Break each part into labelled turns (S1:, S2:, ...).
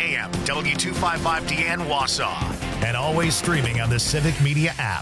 S1: AM, W255DN Wausau. And always streaming on the Civic Media app.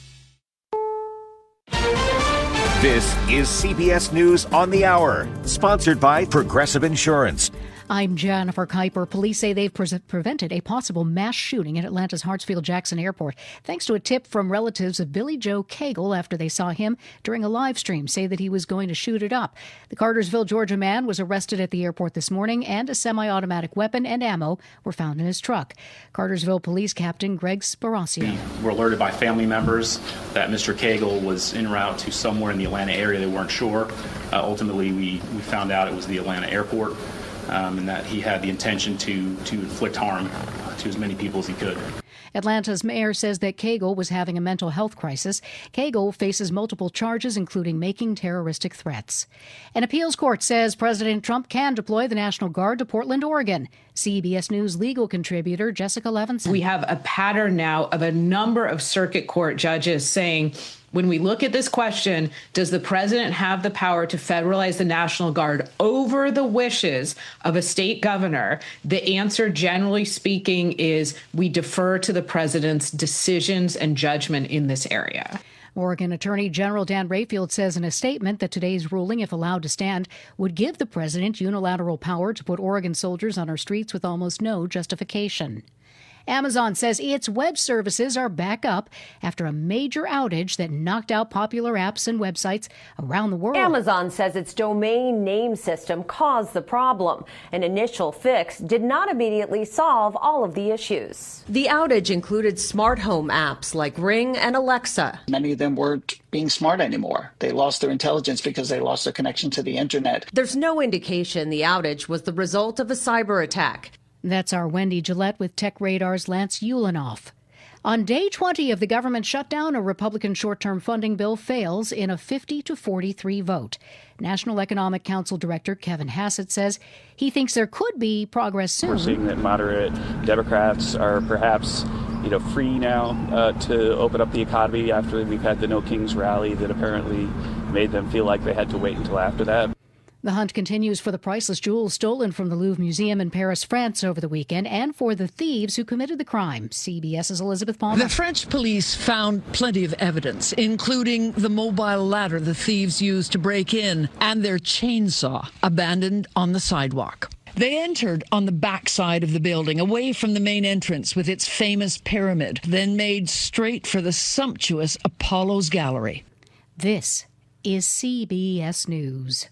S2: This is CBS News on the Hour, sponsored by Progressive Insurance.
S3: I'm Jennifer Kuiper. Police say they've prevented a possible mass shooting at Atlanta's Hartsfield-Jackson Airport, thanks to a tip from relatives of Billy Joe Cagle after they saw him during a live stream say that he was going to shoot it up. The Cartersville, Georgia man was arrested at the airport this morning, and a semi-automatic weapon and ammo were found in his truck. Cartersville Police Captain Greg Sparacio.
S4: We were alerted by family members that Mr. Cagle was en route to somewhere in the Atlanta area. They weren't sure. Ultimately, we found out it was the Atlanta airport. And that he had the intention to inflict harm to as many people as he could.
S3: Atlanta's mayor says that Cagle was having a mental health crisis. Cagle faces multiple charges, including making terroristic threats. An appeals court says President Trump can deploy the National Guard to Portland, Oregon. CBS News legal contributor Jessica Levinson.
S5: We have a pattern now of a number of circuit court judges saying, when we look at this question, does the president have the power to federalize the National Guard over the wishes of a state governor? The answer, generally speaking, is we defer to the president's decisions and judgment in this area.
S3: Oregon Attorney General Dan Rayfield says in a statement that today's ruling, if allowed to stand, would give the president unilateral power to put Oregon soldiers on our streets with almost no justification. Amazon says its web services are back up after a major outage that knocked out popular apps and websites around the world.
S6: Amazon says its domain name system caused the problem. An initial fix did not immediately solve all of the issues. The outage included smart home apps like Ring and Alexa.
S7: Many of them weren't being smart anymore. They lost their intelligence because they lost their connection to the internet.
S6: There's no indication the outage was the result of a cyber attack.
S3: That's our Wendy Gillette with Tech Radar's Lance Ulanoff. On day 20 of the government shutdown, a Republican short-term funding bill fails in a 50-43 vote. National Economic Council Director Kevin Hassett says he thinks there could be progress soon.
S8: We're seeing that moderate Democrats are perhaps free now to open up the economy after we've had the No Kings rally that apparently made them feel like they had to wait until after that.
S3: The hunt continues for the priceless jewels stolen from the Louvre Museum in Paris, France over the weekend, and for the thieves who committed the crime. CBS's Elizabeth Palmer.
S9: The French police found plenty of evidence, including the mobile ladder the thieves used to break in and their chainsaw abandoned on the sidewalk. They entered on the backside of the building, away from the main entrance with its famous pyramid, then made straight for the sumptuous Apollo's Gallery.
S3: This is CBS News.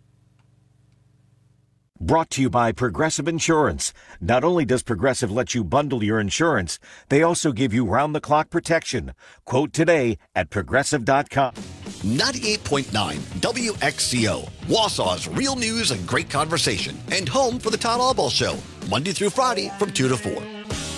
S2: Brought to you by Progressive Insurance. Not only does Progressive let you bundle your insurance, they also give you round-the-clock protection. Quote today at Progressive.com.
S10: 98.9 WXCO, Wausau's real news and great conversation, and home for the Todd Albaugh Show, Monday through Friday from 2 to 4.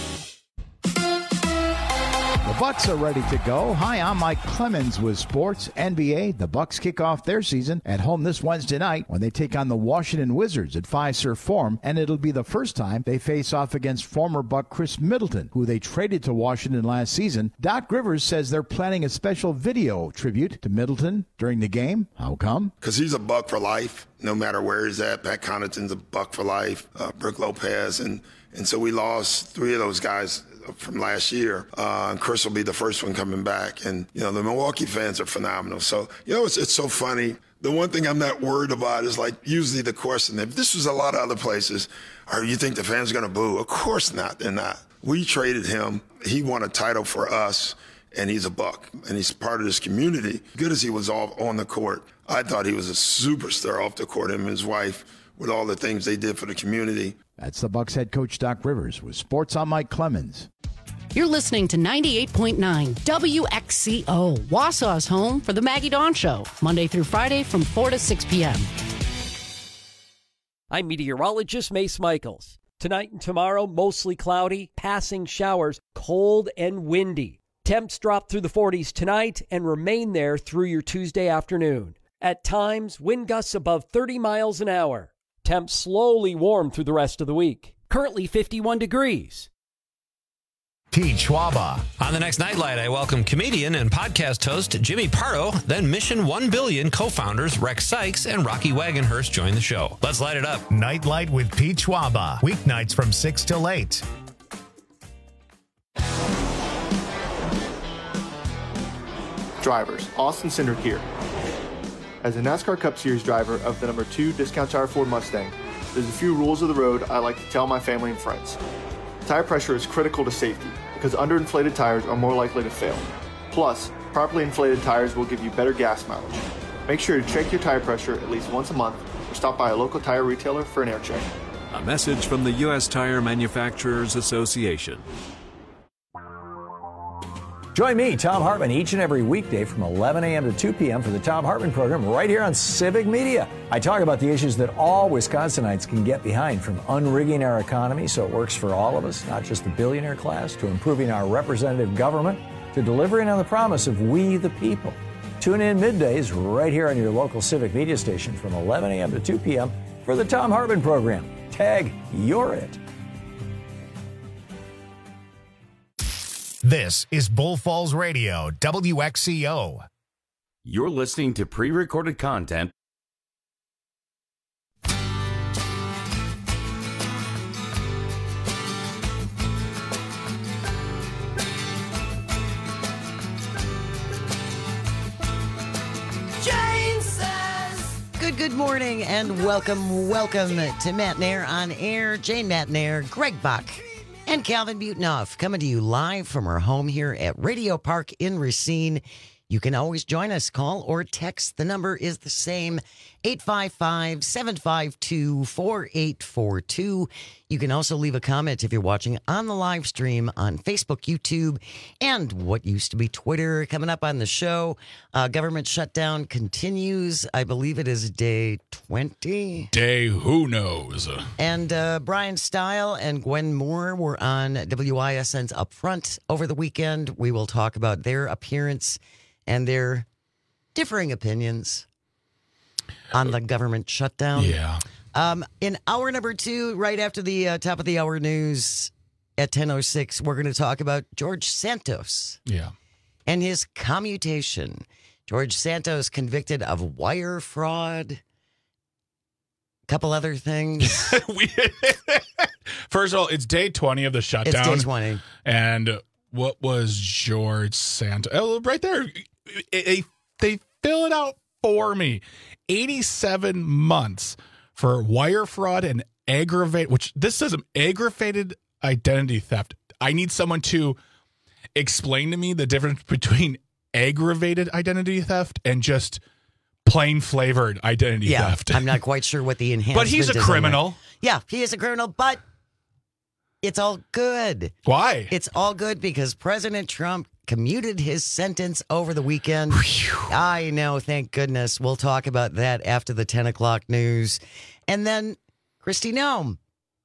S11: The Bucks are ready to go. Hi, I'm Mike Clemens with Sports NBA. The Bucks kick off their season at home this Wednesday night when they take on the Washington Wizards at Fiserv Forum, and it'll be the first time they face off against former Buck Chris Middleton, who they traded to Washington last season. Doc Rivers says they're planning a special video tribute to Middleton during the game. How come?
S12: Because he's a Buck for life, no matter where he's at. Pat Connaughton's a Buck for life, Brook Lopez, and so we lost three of those guys from last year, and Chris will be the first one coming back. And, the Milwaukee fans are phenomenal. So, it's so funny. The one thing I'm not worried about is, usually the question, if this was a lot of other places, you think the fans are going to boo? Of course not. They're not. We traded him. He won a title for us, and he's a Buck, and he's part of this community. Good as he was all on the court, I thought he was a superstar off the court, him and his wife, with all the things they did for the community.
S11: That's the Bucks head coach Doc Rivers with Sports. I'm Mike Clemens.
S13: You're listening to 98.9 WXCO, Wausau's home for the Maggie Dawn Show, Monday through Friday from 4 to 6 p.m.
S14: I'm meteorologist Mace Michaels. Tonight and tomorrow, mostly cloudy, passing showers, cold and windy. Temps drop through the 40s tonight and remain there through your Tuesday afternoon. At times, wind gusts above 30 miles an hour. Temps slowly warm through the rest of the week. Currently 51 degrees.
S1: Pete Schwaba.
S15: On the next Nightlight, I welcome comedian and podcast host Jimmy Pardo, then Mission 1 Billion co-founders Rex Sykes and Rocky Wagonhurst join the show. Let's light it up.
S1: Nightlight with Pete Schwaba. Weeknights from 6 till 8.
S16: Drivers, Austin Cindric here. As a NASCAR Cup Series driver of the number 2 Discount Tire Ford Mustang, there's a few rules of the road I like to tell my family and friends. Tire pressure is critical to safety because underinflated tires are more likely to fail. Plus, properly inflated tires will give you better gas mileage. Make sure to check your tire pressure at least once a month or stop by a local tire retailer for an air check.
S17: A message from the U.S. Tire Manufacturers Association.
S18: Join me, Tom Hartman, each and every weekday from 11 a.m. to 2 p.m. for the Tom Hartman program right here on Civic Media. I talk about the issues that all Wisconsinites can get behind, from unrigging our economy so it works for all of us, not just the billionaire class, to improving our representative government, to delivering on the promise of we the people. Tune in middays right here on your local Civic Media station from 11 a.m. to 2 p.m. for the Tom Hartman program. Tag, you're it.
S1: This is Bull Falls Radio, WXCO.
S19: You're listening to pre-recorded content.
S20: Jane says, Good morning and welcome to Matt Nair on Air. Jane Matt Nair, Greg Bach, and Calvin Butenoff coming to you live from our home here at Radio Park in Racine. You can always join us, call or text. The number is the same, 855-752-4842. You can also leave a comment if you're watching on the live stream on Facebook, YouTube, and what used to be Twitter. Coming up on the show, government shutdown continues. I believe it is day 20.
S21: Day who knows.
S20: And Brian Stile and Gwen Moore were on WISN's Upfront over the weekend. We will talk about their appearance and their differing opinions on the government shutdown.
S21: Yeah.
S20: In hour number 2, right after the top of the hour news at 10:06, we're going to talk about George Santos.
S21: Yeah.
S20: And his commutation. George Santos convicted of wire fraud, a couple other things.
S21: First of all, it's day 20 of the shutdown.
S20: It's day 20.
S21: And what was George Santos? Oh, right there. They fill it out for me. 87 months for wire fraud and aggravated identity theft. I need someone to explain to me the difference between aggravated identity theft and just plain flavored identity theft.
S20: I'm not quite sure what the enhancement
S21: But he's a criminal.
S20: Yeah, he is a criminal, but it's all good.
S21: Why?
S20: It's all good because President Trump commuted his sentence over the weekend. I know, thank goodness. We'll talk about that after the 10 o'clock news. And then Kristi Noem.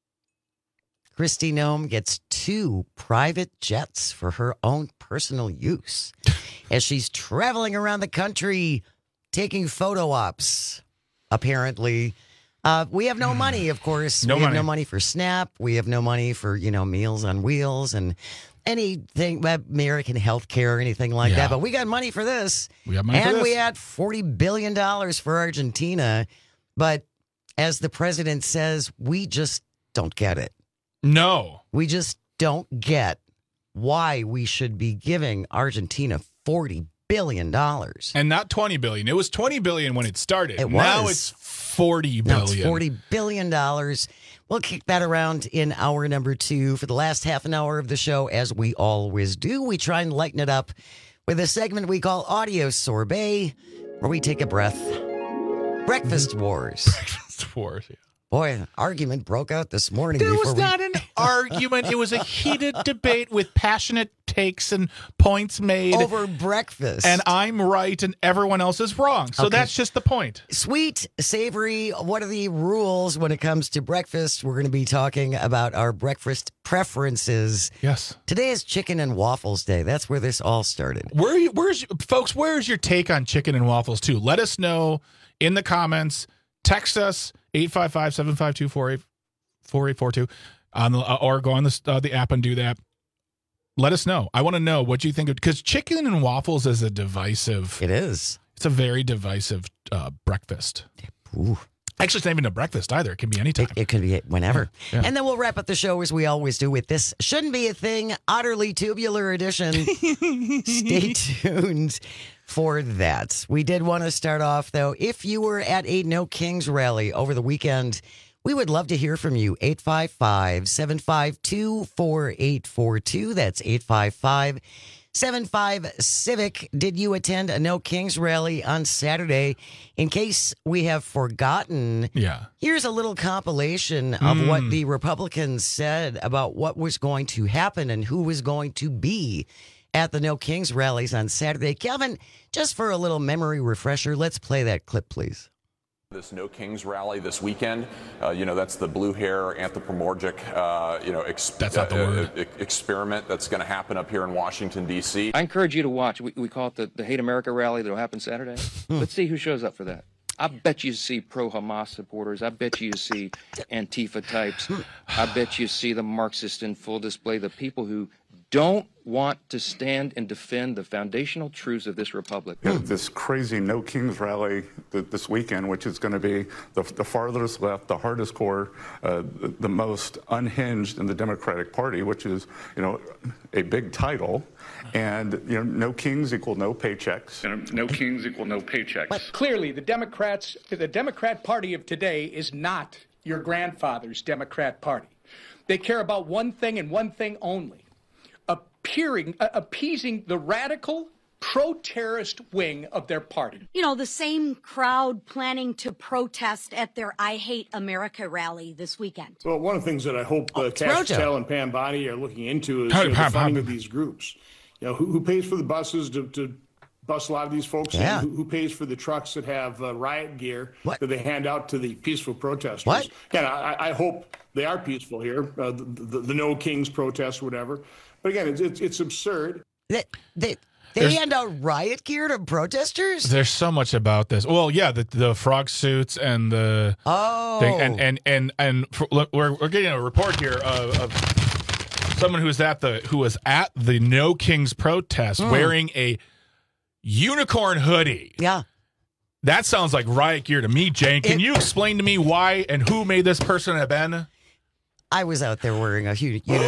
S20: Kristi Noem gets 2 private jets for her own personal use as she's traveling around the country taking photo ops, apparently. We have no money, of course. We have no money for SNAP. We have no money for, Meals on Wheels and anything, American health care, anything like that. But we got money for this.
S21: We got money for this.
S20: And we had $40 billion for Argentina. But as the president says, we just don't get it.
S21: No.
S20: We just don't get why we should be giving Argentina $40 billion.
S21: And not $20 billion. It was $20 billion when it started. Now it's $40 billion.
S20: Now it's $40 billion. We'll kick that around in hour number 2. For the last half an hour of the show, as we always do, we try and lighten it up with a segment we call Audio Sorbet, where we take a breath. Breakfast Wars.
S21: Breakfast Wars, yeah.
S20: Boy, an argument broke out this morning.
S21: There was not an argument. It was a heated debate with passionate takes and points made.
S20: Over breakfast.
S21: And I'm right and everyone else is wrong. So that's just the point.
S20: Sweet, savory, what are the rules when it comes to breakfast? We're going to be talking about our breakfast preferences.
S21: Yes.
S20: Today is Chicken and Waffles Day. That's where this all started.
S21: Where's your take on chicken and waffles, too? Let us know in the comments. Text us, 855-752-4842, or go on the app and do that. let us know. I want to know what you think of, because chicken and waffles is a divisive.
S20: It is.
S21: It's a very divisive breakfast.
S20: Ooh.
S21: Actually, it's not even a breakfast either. It can be anytime.
S20: It could be whenever.
S21: Yeah.
S20: And then we'll wrap up the show as we always do with this Shouldn't Be a Thing, Utterly Tubular Edition. Stay tuned for that. We did want to start off, though. If you were at a No Kings rally over the weekend, we would love to hear from you. 855-752-4842. That's 855-75-CIVIC. Did you attend a No Kings rally on Saturday? In case we have forgotten, here's a little compilation of what the Republicans said about what was going to happen and who was going to be at the No Kings rallies on Saturday. Kelvin, just for a little memory refresher, let's play that clip, please.
S4: This No Kings rally this weekend, that's the blue hair anthropomorphic,
S21: that's not the word.
S4: Experiment that's going to happen up here in Washington, D.C.
S22: I encourage you to watch. We call it the Hate America rally that will happen Saturday. Let's see who shows up for that. I bet you see pro-Hamas supporters. I bet you see Antifa types. I bet you see the Marxists in full display, the people who don't want to stand and defend the foundational truths of this republic.
S23: This crazy No Kings rally this weekend, which is going to be the farthest left, the hardest core, the most unhinged in the Democratic Party, which is, a big title. And, no kings equal no paychecks. No kings equal no paychecks.
S24: But clearly, the Democrat Party of today is not your grandfather's Democrat Party. They care about one thing and one thing only. Appeasing the radical pro-terrorist wing of their party.
S25: The same crowd planning to protest at their I Hate America rally this weekend.
S26: Well, one of the things that I hope Cash Patel and Pam Bondi are looking into is the funding of these groups. Who pays for the buses to bus a lot of these folks?
S20: Yeah.
S26: Who pays for the trucks that have riot gear that they hand out to the peaceful protesters?
S20: What?
S26: And I hope they are peaceful here, the No Kings protests, whatever. But again, it's absurd.
S20: They hand out riot gear to protesters?
S21: There's so much about this. Well, yeah, the frog suits and the thing, and we're getting a report here of someone who was at the No Kings protest wearing a unicorn hoodie.
S20: Yeah.
S21: That sounds like riot gear to me, Jane. Can you explain to me why and who may this person have been?
S20: I was out there wearing a unicorn.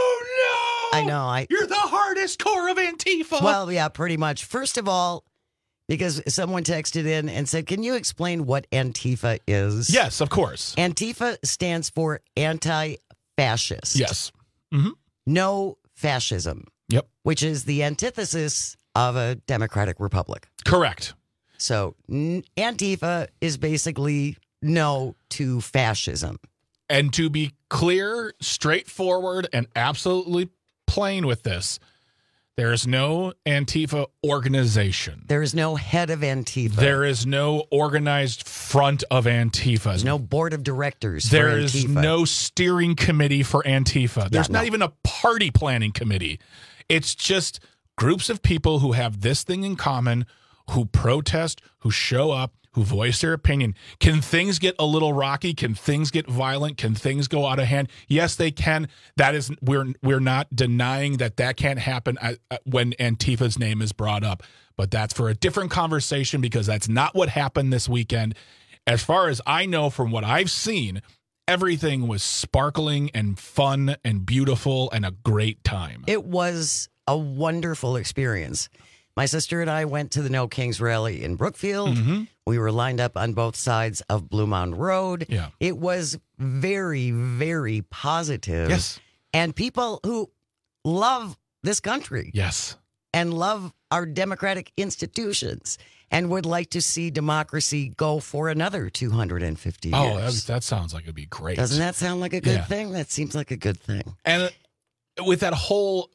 S20: I know.
S21: You're the hardest core of Antifa.
S20: Well, yeah, pretty much. First of all, because someone texted in and said, can you explain what Antifa is?
S21: Yes, of course.
S20: Antifa stands for anti-fascist.
S21: Yes. Mm-hmm.
S20: No fascism.
S21: Yep.
S20: Which is the antithesis of a democratic republic.
S21: Correct.
S20: So Antifa is basically no to fascism.
S21: And to be clear, straightforward, and absolutely plain with this, there is no Antifa organization.
S20: There is no head of Antifa.
S21: There is no organized front of Antifa.
S20: There's no board of directors for
S21: There
S20: Antifa.
S21: is no steering committee for Antifa. There's not even a party planning committee. It's just groups of people who have this thing in common, who protest, who show up, who voice their opinion. Can things get a little rocky? Can things get violent? Can things go out of hand? Yes, they can. That is, we're not denying that can't happen when Antifa's name is brought up. But that's for a different conversation, because that's not what happened this weekend. As far as I know from what I've seen, everything was sparkling and fun and beautiful and a great time.
S20: It was a wonderful experience. My sister and I went to the No Kings rally in Brookfield. Mm-hmm. We were lined up on both sides of Blue Mound Road.
S21: Yeah.
S20: It was very, very positive.
S21: Yes.
S20: And people who love this country.
S21: Yes.
S20: And love our democratic institutions and would like to see democracy go for another 250 years.
S21: Oh, that sounds like it'd be great.
S20: Doesn't that sound like a good thing? That seems like a good thing.
S21: And with that whole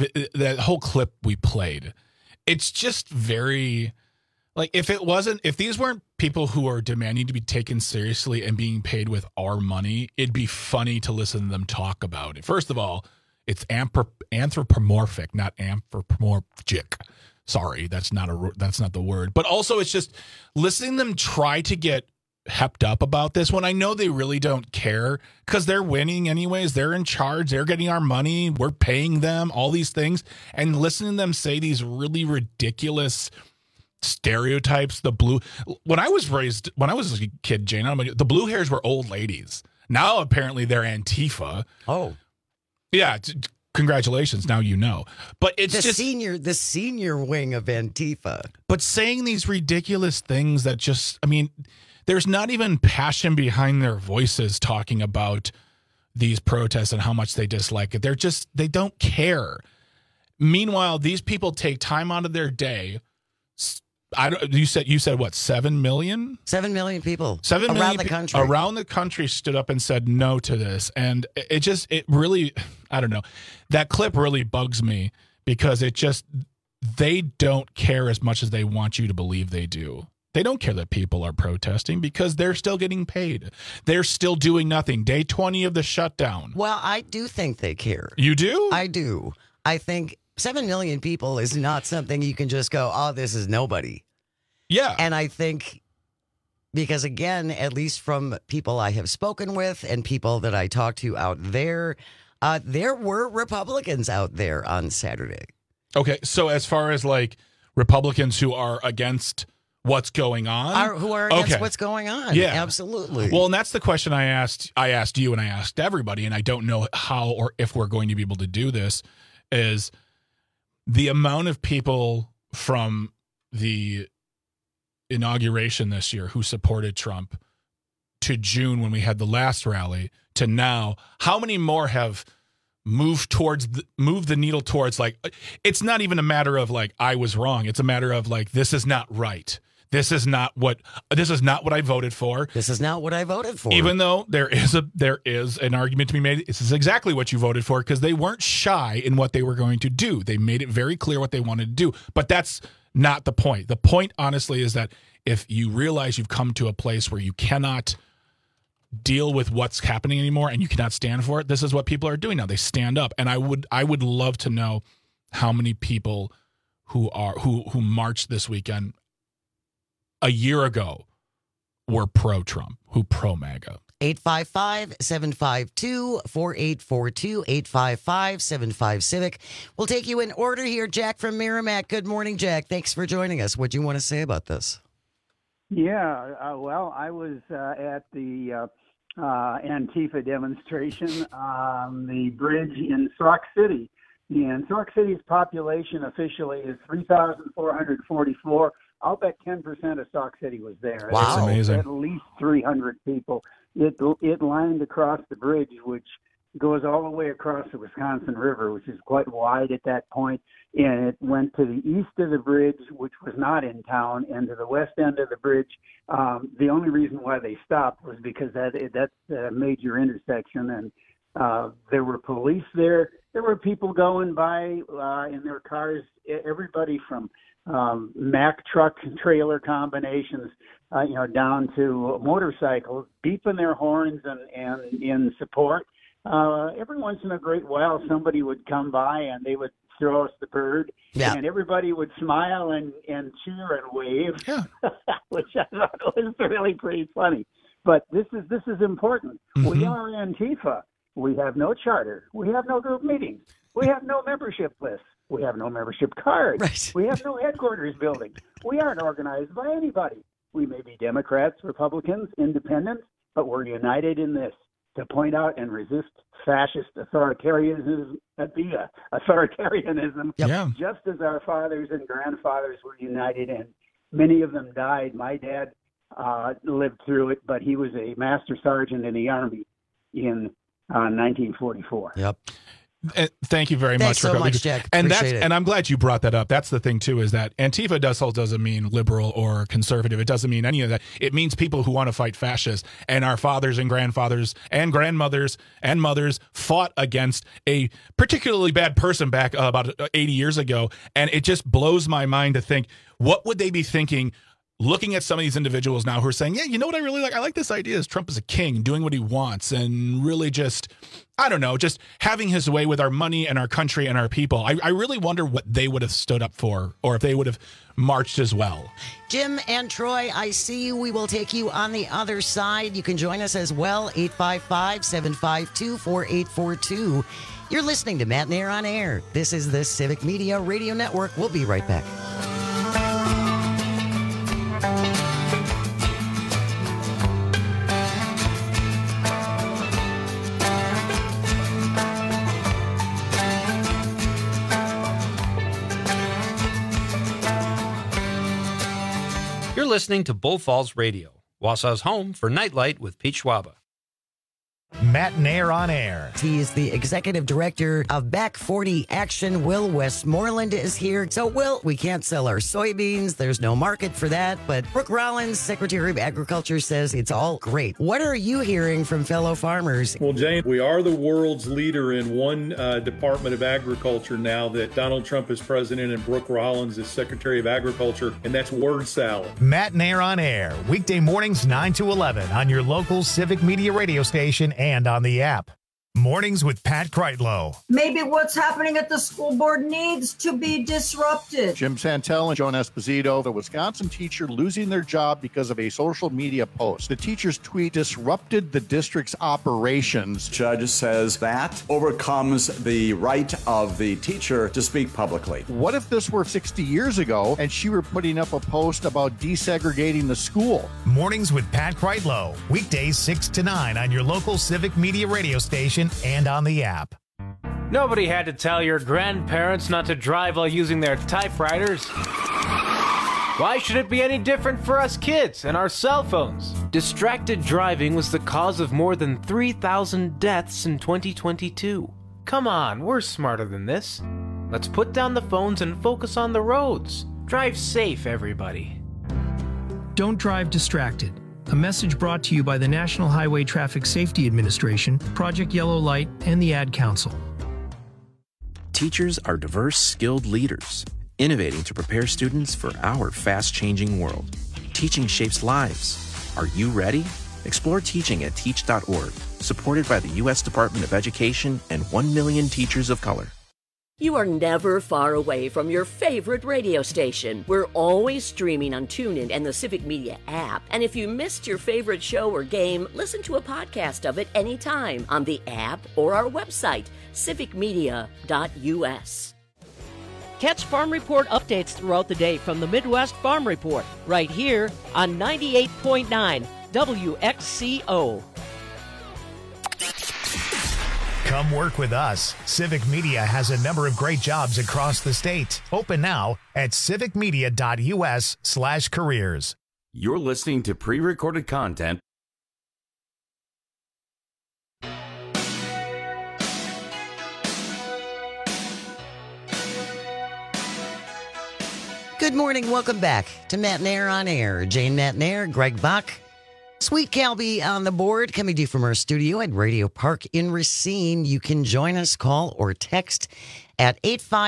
S21: clip we played, it's just very, like, if these weren't people who are demanding to be taken seriously and being paid with our money, it'd be funny to listen to them talk about it. First of all, it's anthropomorphic, not anthropomorphic. Sorry, that's not the word. But also, it's just listening to them try to get hepped up about this when I know they really don't care because they're winning anyways. They're in charge. They're getting our money. We're paying them, all these things. And listening to them say these really ridiculous stereotypes. When I was a kid, Jane, the blue hairs were old ladies. Now apparently they're Antifa.
S20: Oh.
S21: Yeah. Congratulations. Now you know. But it's
S20: the senior wing of Antifa.
S21: But saying these ridiculous things that just, I mean, there's not even passion behind their voices talking about these protests and how much they dislike it. They don't care. Meanwhile, these people take time out of their day. You said what? 7 million?
S20: 7 million people.
S21: 7 million
S20: around the country.
S21: Around the country stood up and said no to this. And it really, I don't know. That clip really bugs me because they don't care as much as they want you to believe they do. They don't care that people are protesting because they're still getting paid. They're still doing nothing. Day 20 of the shutdown.
S20: Well, I do think they care.
S21: You do?
S20: I do. I think 7 million people is not something you can just go, oh, this is nobody.
S21: Yeah.
S20: And I think because, again, at least from people I have spoken with and people that I talked to out there were Republicans out there on Saturday.
S21: Okay. So as far as like Republicans who are against what's going on?
S20: Who are against what's going on.
S21: Yeah.
S20: Absolutely.
S21: Well, and that's the question I asked you and I asked everybody, and I don't know how or if we're going to be able to do this, is the amount of people from the inauguration this year who supported Trump to June when we had the last rally to now, how many more have moved the needle towards, like, it's not even a matter of like I was wrong. It's a matter of like, this is not right. This is not what I voted for.
S20: This is not what I voted for.
S21: Even though there is an argument to be made, this is exactly what you voted for, because they weren't shy in what they were going to do. They made it very clear what they wanted to do. But that's not the point. The point, honestly, is that if you realize you've come to a place where you cannot deal with what's happening anymore and you cannot stand for it, this is what people are doing now. They stand up. And I would love to know how many people who marched this weekend a year ago were pro-Trump, who pro-MAGA.
S20: 855-752-4842, 855-75-CIVIC. We'll take you in order here. Jack from Merrimack. Good morning, Jack. Thanks for joining us. What do you want to say about this?
S3: Yeah, well, I was at the Antifa demonstration on the bridge in Sauk City. And Sauk City's population officially is 3,444. I'll bet 10% of Sauk City was there.
S21: Wow. That's amazing.
S3: At least 300 people. It lined across the bridge, which goes all the way across the Wisconsin River, which is quite wide at that point. And it went to the east of the bridge, which was not in town, and to the west end of the bridge. The only reason why they stopped was because that's a major intersection, and there were police there. There were people going by in their cars, everybody from Mack truck and trailer combinations, down to motorcycles, beeping their horns and in support. Every once in a great while, somebody would come by and they would throw us the bird, and everybody would smile and cheer and wave, which I thought was really pretty funny. But this is important. Mm-hmm. We are Antifa. We have no charter. We have no group meetings. We have no membership lists. We have no membership cards.
S20: Right.
S3: We have no headquarters building. We aren't organized by anybody. We may be Democrats, Republicans, independents, but we're united in this, to point out and resist fascist authoritarianism, just as our fathers and grandfathers were united, and many of them died. My dad lived through it, but he was a master sergeant in the Army in 1944.
S20: Yep.
S21: Thank you very much
S20: so much, Jack.
S21: And I'm glad you brought that up. That's the thing too, is that Antifa doesn't mean liberal or conservative. It doesn't mean any of that. It means people who want to fight fascists. And our fathers and grandfathers and grandmothers and mothers fought against a particularly bad person back about 80 years ago. And it just blows my mind to think, what would they be thinking looking at some of these individuals now who are saying, yeah, you know what I really like? I like this idea is Trump is a king doing what he wants and really just, I don't know, just having his way with our money and our country and our people. I really wonder what they would have stood up for or if they would have marched as well.
S20: Jim and Troy, I see you. We will take you on the other side. You can join us as well, 855-752-4842. You're listening to Matt Nair on Air. This is the Civic Media Radio Network. We'll be right back.
S15: You're listening to Bull Falls Radio, Wausau's home for Nightlight with Pete Schwaba.
S1: Matt Nair on Air.
S20: He is the executive director of Back 40 Action. Will Westmoreland is here. So, Will, we can't sell our soybeans. There's no market for that. But Brooke Rollins, Secretary of Agriculture, says it's all great. What are you hearing from fellow farmers?
S2: Well, Jane, we are the world's leader in one Department of Agriculture now that Donald Trump is president and Brooke Rollins is Secretary of Agriculture, and that's word salad.
S1: Matt Nair on Air, weekday mornings 9 to 11 on your local Civic Media radio station and on the app. Mornings with Pat Kreitlow.
S5: Maybe what's happening at the school board needs to be disrupted.
S6: Jim Santel and Joan Esposito, the Wisconsin teacher losing their job because of a social media post. The teacher's tweet disrupted the district's operations.
S7: Judge says that overcomes the right of the teacher to speak publicly.
S6: What if this were 60 years ago and she were putting up a post about desegregating the school?
S1: Mornings with Pat Kreitlow. Weekdays 6 to 9 on your local Civic Media radio station and on the app.
S8: Nobody had to tell your grandparents not to drive while using their typewriters. Why should it be any different for us kids and our cell phones? Distracted driving was the cause of more than 3,000 deaths in 2022. Come on, we're smarter than this. Let's put down the phones and focus on the roads. Drive safe, everybody.
S9: Don't drive distracted. A message brought to you by the National Highway Traffic Safety Administration, Project Yellow Light, and the Ad Council.
S27: Teachers are diverse, skilled leaders, innovating to prepare students for our fast-changing world. Teaching shapes lives. Are you ready? Explore teaching at teach.org, supported by the U.S. Department of Education and 1 million teachers of color.
S28: You are never far away from your favorite radio station. We're always streaming on TuneIn and the Civic Media app. And if you missed your favorite show or game, listen to a podcast of it anytime on the app or our website, civicmedia.us.
S13: Catch Farm Report updates throughout the day from the Midwest Farm Report, right here on 98.9 WXCO.
S1: Come work with us. Civic Media has a number of great jobs across the state. Open now at civicmedia.us/careers.
S19: You're listening to pre-recorded content.
S20: Good morning. Welcome back to Matt Nair on Air. Jane Matt Nair, Greg Buck. Sweet Calby on the board, coming to you from our studio at Radio Park in Racine. You can join us, call or text at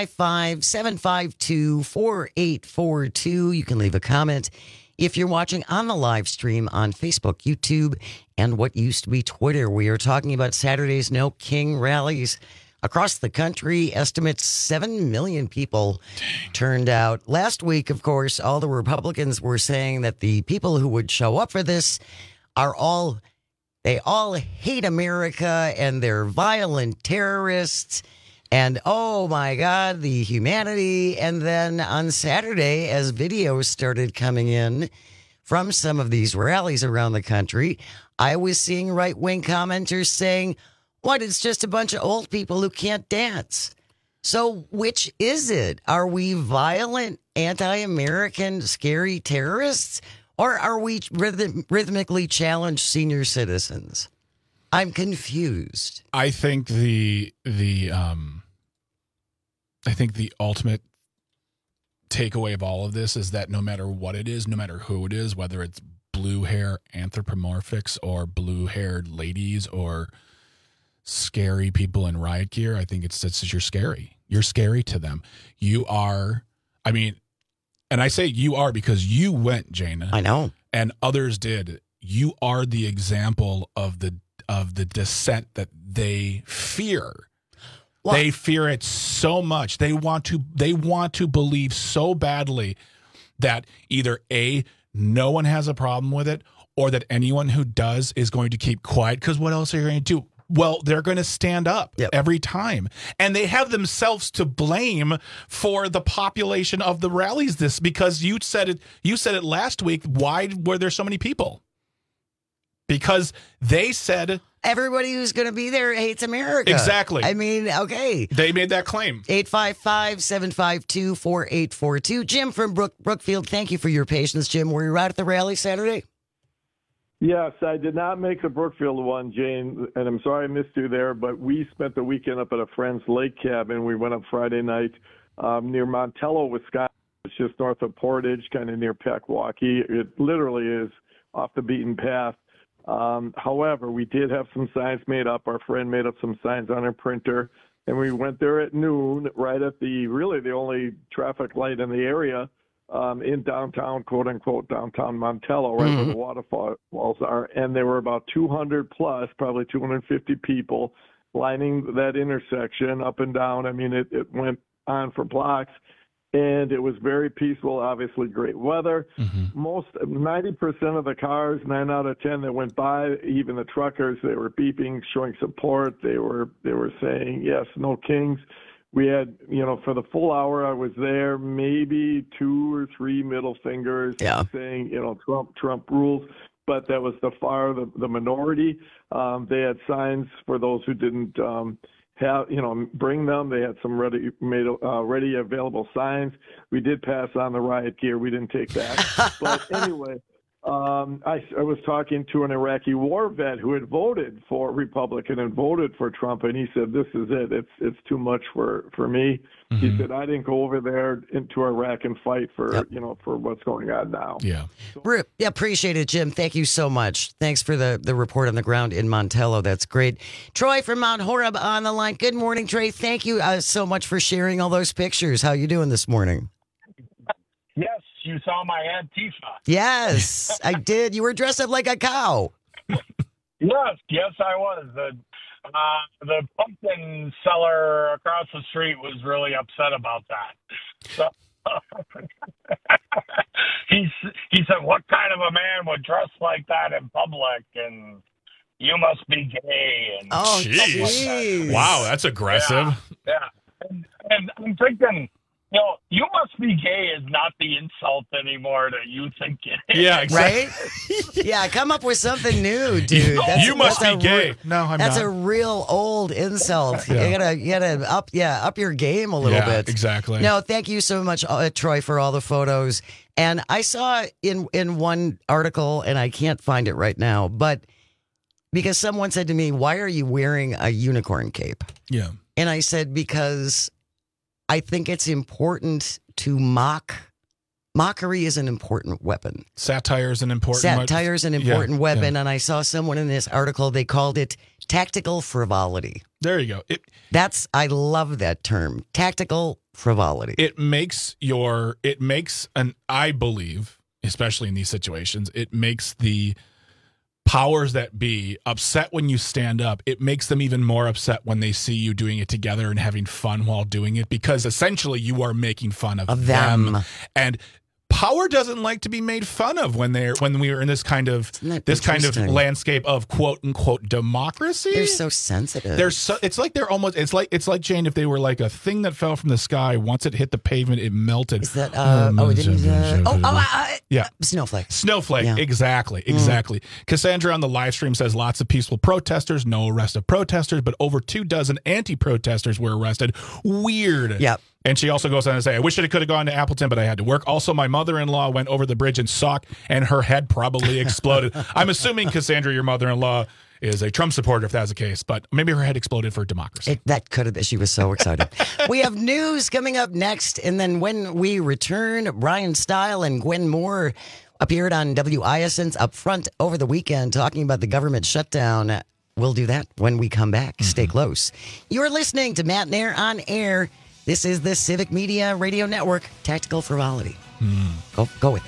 S20: 855-752-4842. You can leave a comment if you're watching on the live stream on Facebook, YouTube, and what used to be Twitter. We are talking about Saturday's No King rallies across the country. Estimates 7 million people turned out. Last week, of course, all the Republicans were saying that the people who would show up for this they all hate America and they're violent terrorists. And oh my God, the humanity. And then on Saturday, as videos started coming in from some of these rallies around the country, I was seeing right-wing commenters saying, what, it's just a bunch of old people who can't dance. So which is it? Are we violent, anti-American, scary terrorists? Or are we rhythmically challenged senior citizens? I'm confused.
S21: I think the ultimate takeaway of all of this is that no matter what it is, no matter who it is, whether it's blue hair anthropomorphics or blue-haired ladies or scary people in riot gear, I think it's you're scary. You're scary to them. You are, I mean, and I say you are because you went, Jana.
S20: I know.
S21: And others did. You are the example of the dissent that they fear. Well, they fear it so much. They want to believe so badly that either A, no one has a problem with it, or that anyone who does is going to keep quiet, because what else are you going to do? Well, they're going to stand up every time. And they have themselves to blame for the population of the rallies because you said it last week. Why were there so many people? Because they said
S20: everybody who's going to be there hates America.
S21: Exactly.
S20: I mean, okay.
S21: They made that claim.
S20: 855-752-4842. Jim from Brookfield, thank you for your patience. Jim, were you out at the rally Saturday?
S4: Yes, I did not make the Brookfield one, Jane, and I'm sorry I missed you there, but we spent the weekend up at a friend's lake cabin. We went up Friday night near Montello, Wisconsin. It's just north of Portage, kind of near Peckwaukee. It literally is off the beaten path. However, we did have some signs made up. Our friend made up some signs on her printer, and we went there at noon, right at the only traffic light in the area. In downtown, quote unquote, downtown Montello, right where the waterfalls are. And there were about 200 plus, probably 250 people lining that intersection up and down. I mean, it went on for blocks, and it was very peaceful, obviously great weather. 90% of the cars, 9 out of 10 that went by, even the truckers, they were beeping, showing support. They were saying, yes, no kings. We had, for the full hour I was there, maybe 2 or 3 middle fingers saying, Trump rules. But that was the minority. They had signs for those who didn't bring them. They had some ready available signs. We did pass on the riot gear. We didn't take that. But anyway, I was talking to an Iraqi war vet who had voted for Republican and voted for Trump, and he said, "This is it. It's too much for me." He said, "I didn't go over there into Iraq and fight for for what's going on now."
S21: Yeah,
S20: appreciate it, Jim. Thank you so much. Thanks for the report on the ground in Montello. That's great. Troy from Mount Horeb on the line. Good morning, Trey. Thank you so much for sharing all those pictures. How you doing this morning?
S10: Yes. You saw my Antifa.
S20: Yes, I did. You were dressed up like a cow.
S10: Yes, I was. The pumpkin seller across the street was really upset about that. So he said, "What kind of a man would dress like that in public?" And you must be gay. And
S21: jeez! Wow, that's aggressive.
S10: Yeah. And I'm thinking, you must be gay is not the insult anymore that you think it is.
S21: Yeah, exactly.
S20: Right? Yeah, come up with something new, dude.
S21: You must be gay. No, I'm not.
S20: That's a real old insult. Yeah. You gotta up your game a little bit.
S21: Exactly.
S20: No, thank you so much, Troy, for all the photos. And I saw in one article, and I can't find it right now, but because someone said to me, "Why are you wearing a unicorn cape?"
S21: Yeah.
S20: And I said, because I think it's important to mock. Mockery is an important weapon.
S21: Satire is an important
S20: weapon. And I saw someone in this article, they called it tactical frivolity.
S21: There you go.
S20: I love that term, tactical frivolity.
S21: I believe, especially in these situations, it makes the powers that be upset when you stand up. It makes them even more upset when they see you doing it together and having fun while doing it, because essentially you are making fun of them. And power doesn't like to be made fun of when we are in this kind of landscape of quote unquote democracy.
S20: They're so sensitive.
S21: It's like Jane, if they were like a thing that fell from the sky. Once it hit the pavement, it melted.
S20: Is that Snowflake?
S21: Yeah. Exactly. Cassandra on the live stream says lots of peaceful protesters, no arrest of protesters, but over 24 anti-protesters were arrested. Weird.
S20: Yep.
S21: And she also goes on to say, "I wish it could have gone to Appleton, but I had to work. Also, my mother-in-law went over the bridge in Sauk, and her head probably exploded." I'm assuming, Cassandra, your mother-in-law is a Trump supporter, if that's the case, but maybe her head exploded for democracy.
S20: That could have been. She was so excited. We have news coming up next, and then when we return, Brian Style and Gwen Moore appeared on WISN's Up Front over the weekend talking about the government shutdown. We'll do that when we come back. Stay close. You're listening to Matt Nair on Air. This is the Civic Media Radio Network, Tactical Frivolity. Go with it.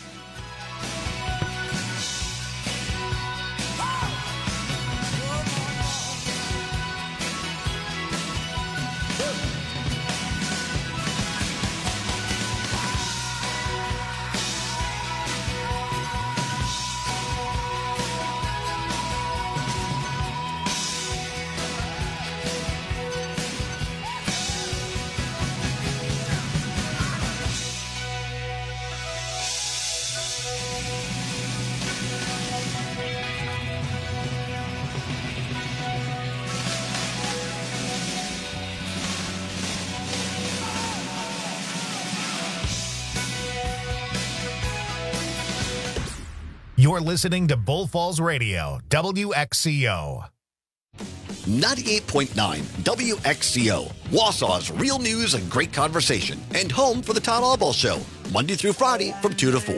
S1: You're listening to Bull Falls Radio, WXCO.
S11: 98.9 WXCO, Wausau's real news and great conversation, and home for the Todd Alball Show, Monday through Friday from 2 to 4.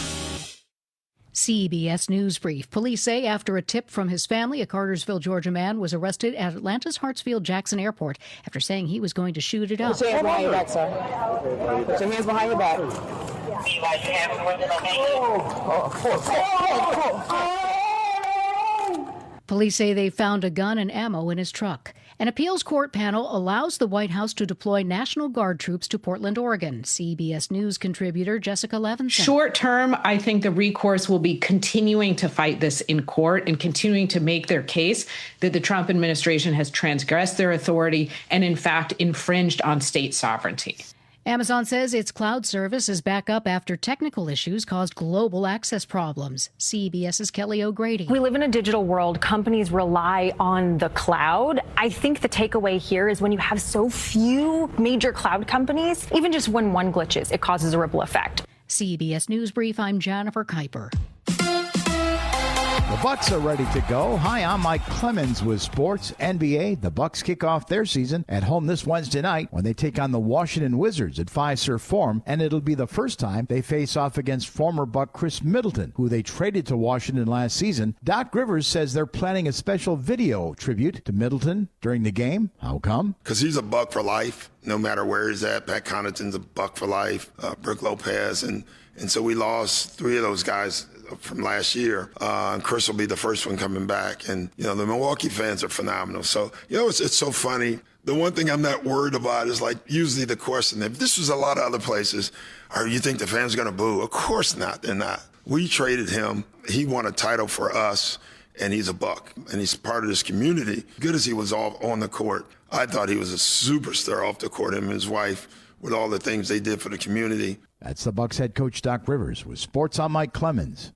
S12: CBS News Brief. Police say after a tip from his family, a Cartersville, Georgia man was arrested at Atlanta's Hartsfield-Jackson Airport after saying he was going to shoot it up.
S14: Put your hands behind your back, sir. Put your hands behind your back.
S12: Police say they found a gun and ammo in his truck. An appeals court panel allows the White House to deploy National Guard troops to Portland, Oregon. CBS News contributor Jessica Levinson.
S16: Short term, I think the recourse will be continuing to fight this in court and continuing to make their case that the Trump administration has transgressed their authority and, in fact, infringed on state sovereignty.
S12: Amazon says its cloud service is back up after technical issues caused global access problems. CBS's Kelly O'Grady.
S17: We live in a digital world. Companies rely on the cloud. I think the takeaway here is when you have so few major cloud companies, even just when one glitches, it causes a ripple effect.
S12: CBS News Brief, I'm Jennifer Kuiper.
S18: The Bucks are ready to go. Hi, I'm Mike Clemens with Sports NBA. The Bucks kick off their season at home this Wednesday night when they take on the Washington Wizards at Fiserv Forum, and it'll be the first time they face off against former Buck Chris Middleton, who they traded to Washington last season. Doc Rivers says they're planning a special video tribute to Middleton during the game. How come?
S22: Because he's a Buck for life, no matter where he's at. Pat Connaughton's a Buck for life, Brook Lopez, and so we lost three of those guys from last year. And Chris will be the first one coming back. And, the Milwaukee fans are phenomenal. So, it's so funny. The one thing I'm not worried about is, usually the question, if this was a lot of other places, you think the fans are going to boo? Of course not. They're not. We traded him. He won a title for us, and he's a Buck. And he's part of this community. Good as he was on the court, I thought he was a superstar off the court, him and his wife, with all the things they did for the community.
S18: That's the Bucks head coach Doc Rivers with Sports. I'm Mike Clemens.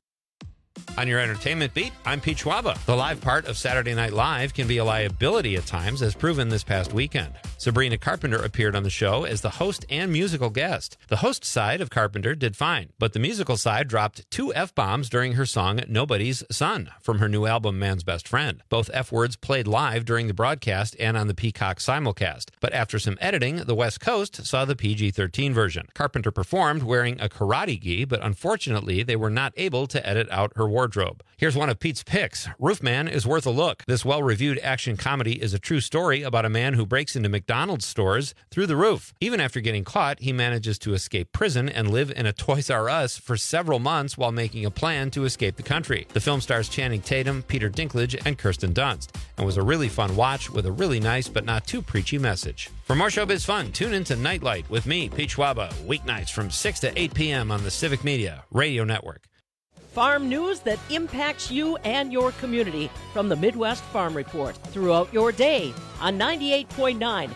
S15: On your entertainment beat, I'm Pete Schwaba. The live part of Saturday Night Live can be a liability at times, as proven this past weekend. Sabrina Carpenter appeared on the show as the host and musical guest. The host side of Carpenter did fine, but the musical side dropped 2 F-bombs during her song Nobody's Son from her new album Man's Best Friend. Both F-words played live during the broadcast and on the Peacock simulcast, but after some editing, the West Coast saw the PG-13 version. Carpenter performed wearing a karate gi, but unfortunately they were not able to edit out her wardrobe. Here's one of Pete's picks. Roofman is worth a look. This well-reviewed action comedy is a true story about a man who breaks into McDonald's stores through the roof. Even after getting caught, he manages to escape prison and live in a Toys R Us for several months while making a plan to escape the country. The film stars Channing Tatum, Peter Dinklage, and Kirsten Dunst, and was a really fun watch with a really nice but not too preachy message. For more showbiz fun, tune into Nightlight with me, Pete Schwaba, weeknights from 6 to 8 p.m. on the Civic Media Radio Network.
S23: Farm news that impacts you and your community from the Midwest Farm Report throughout your day on 98.9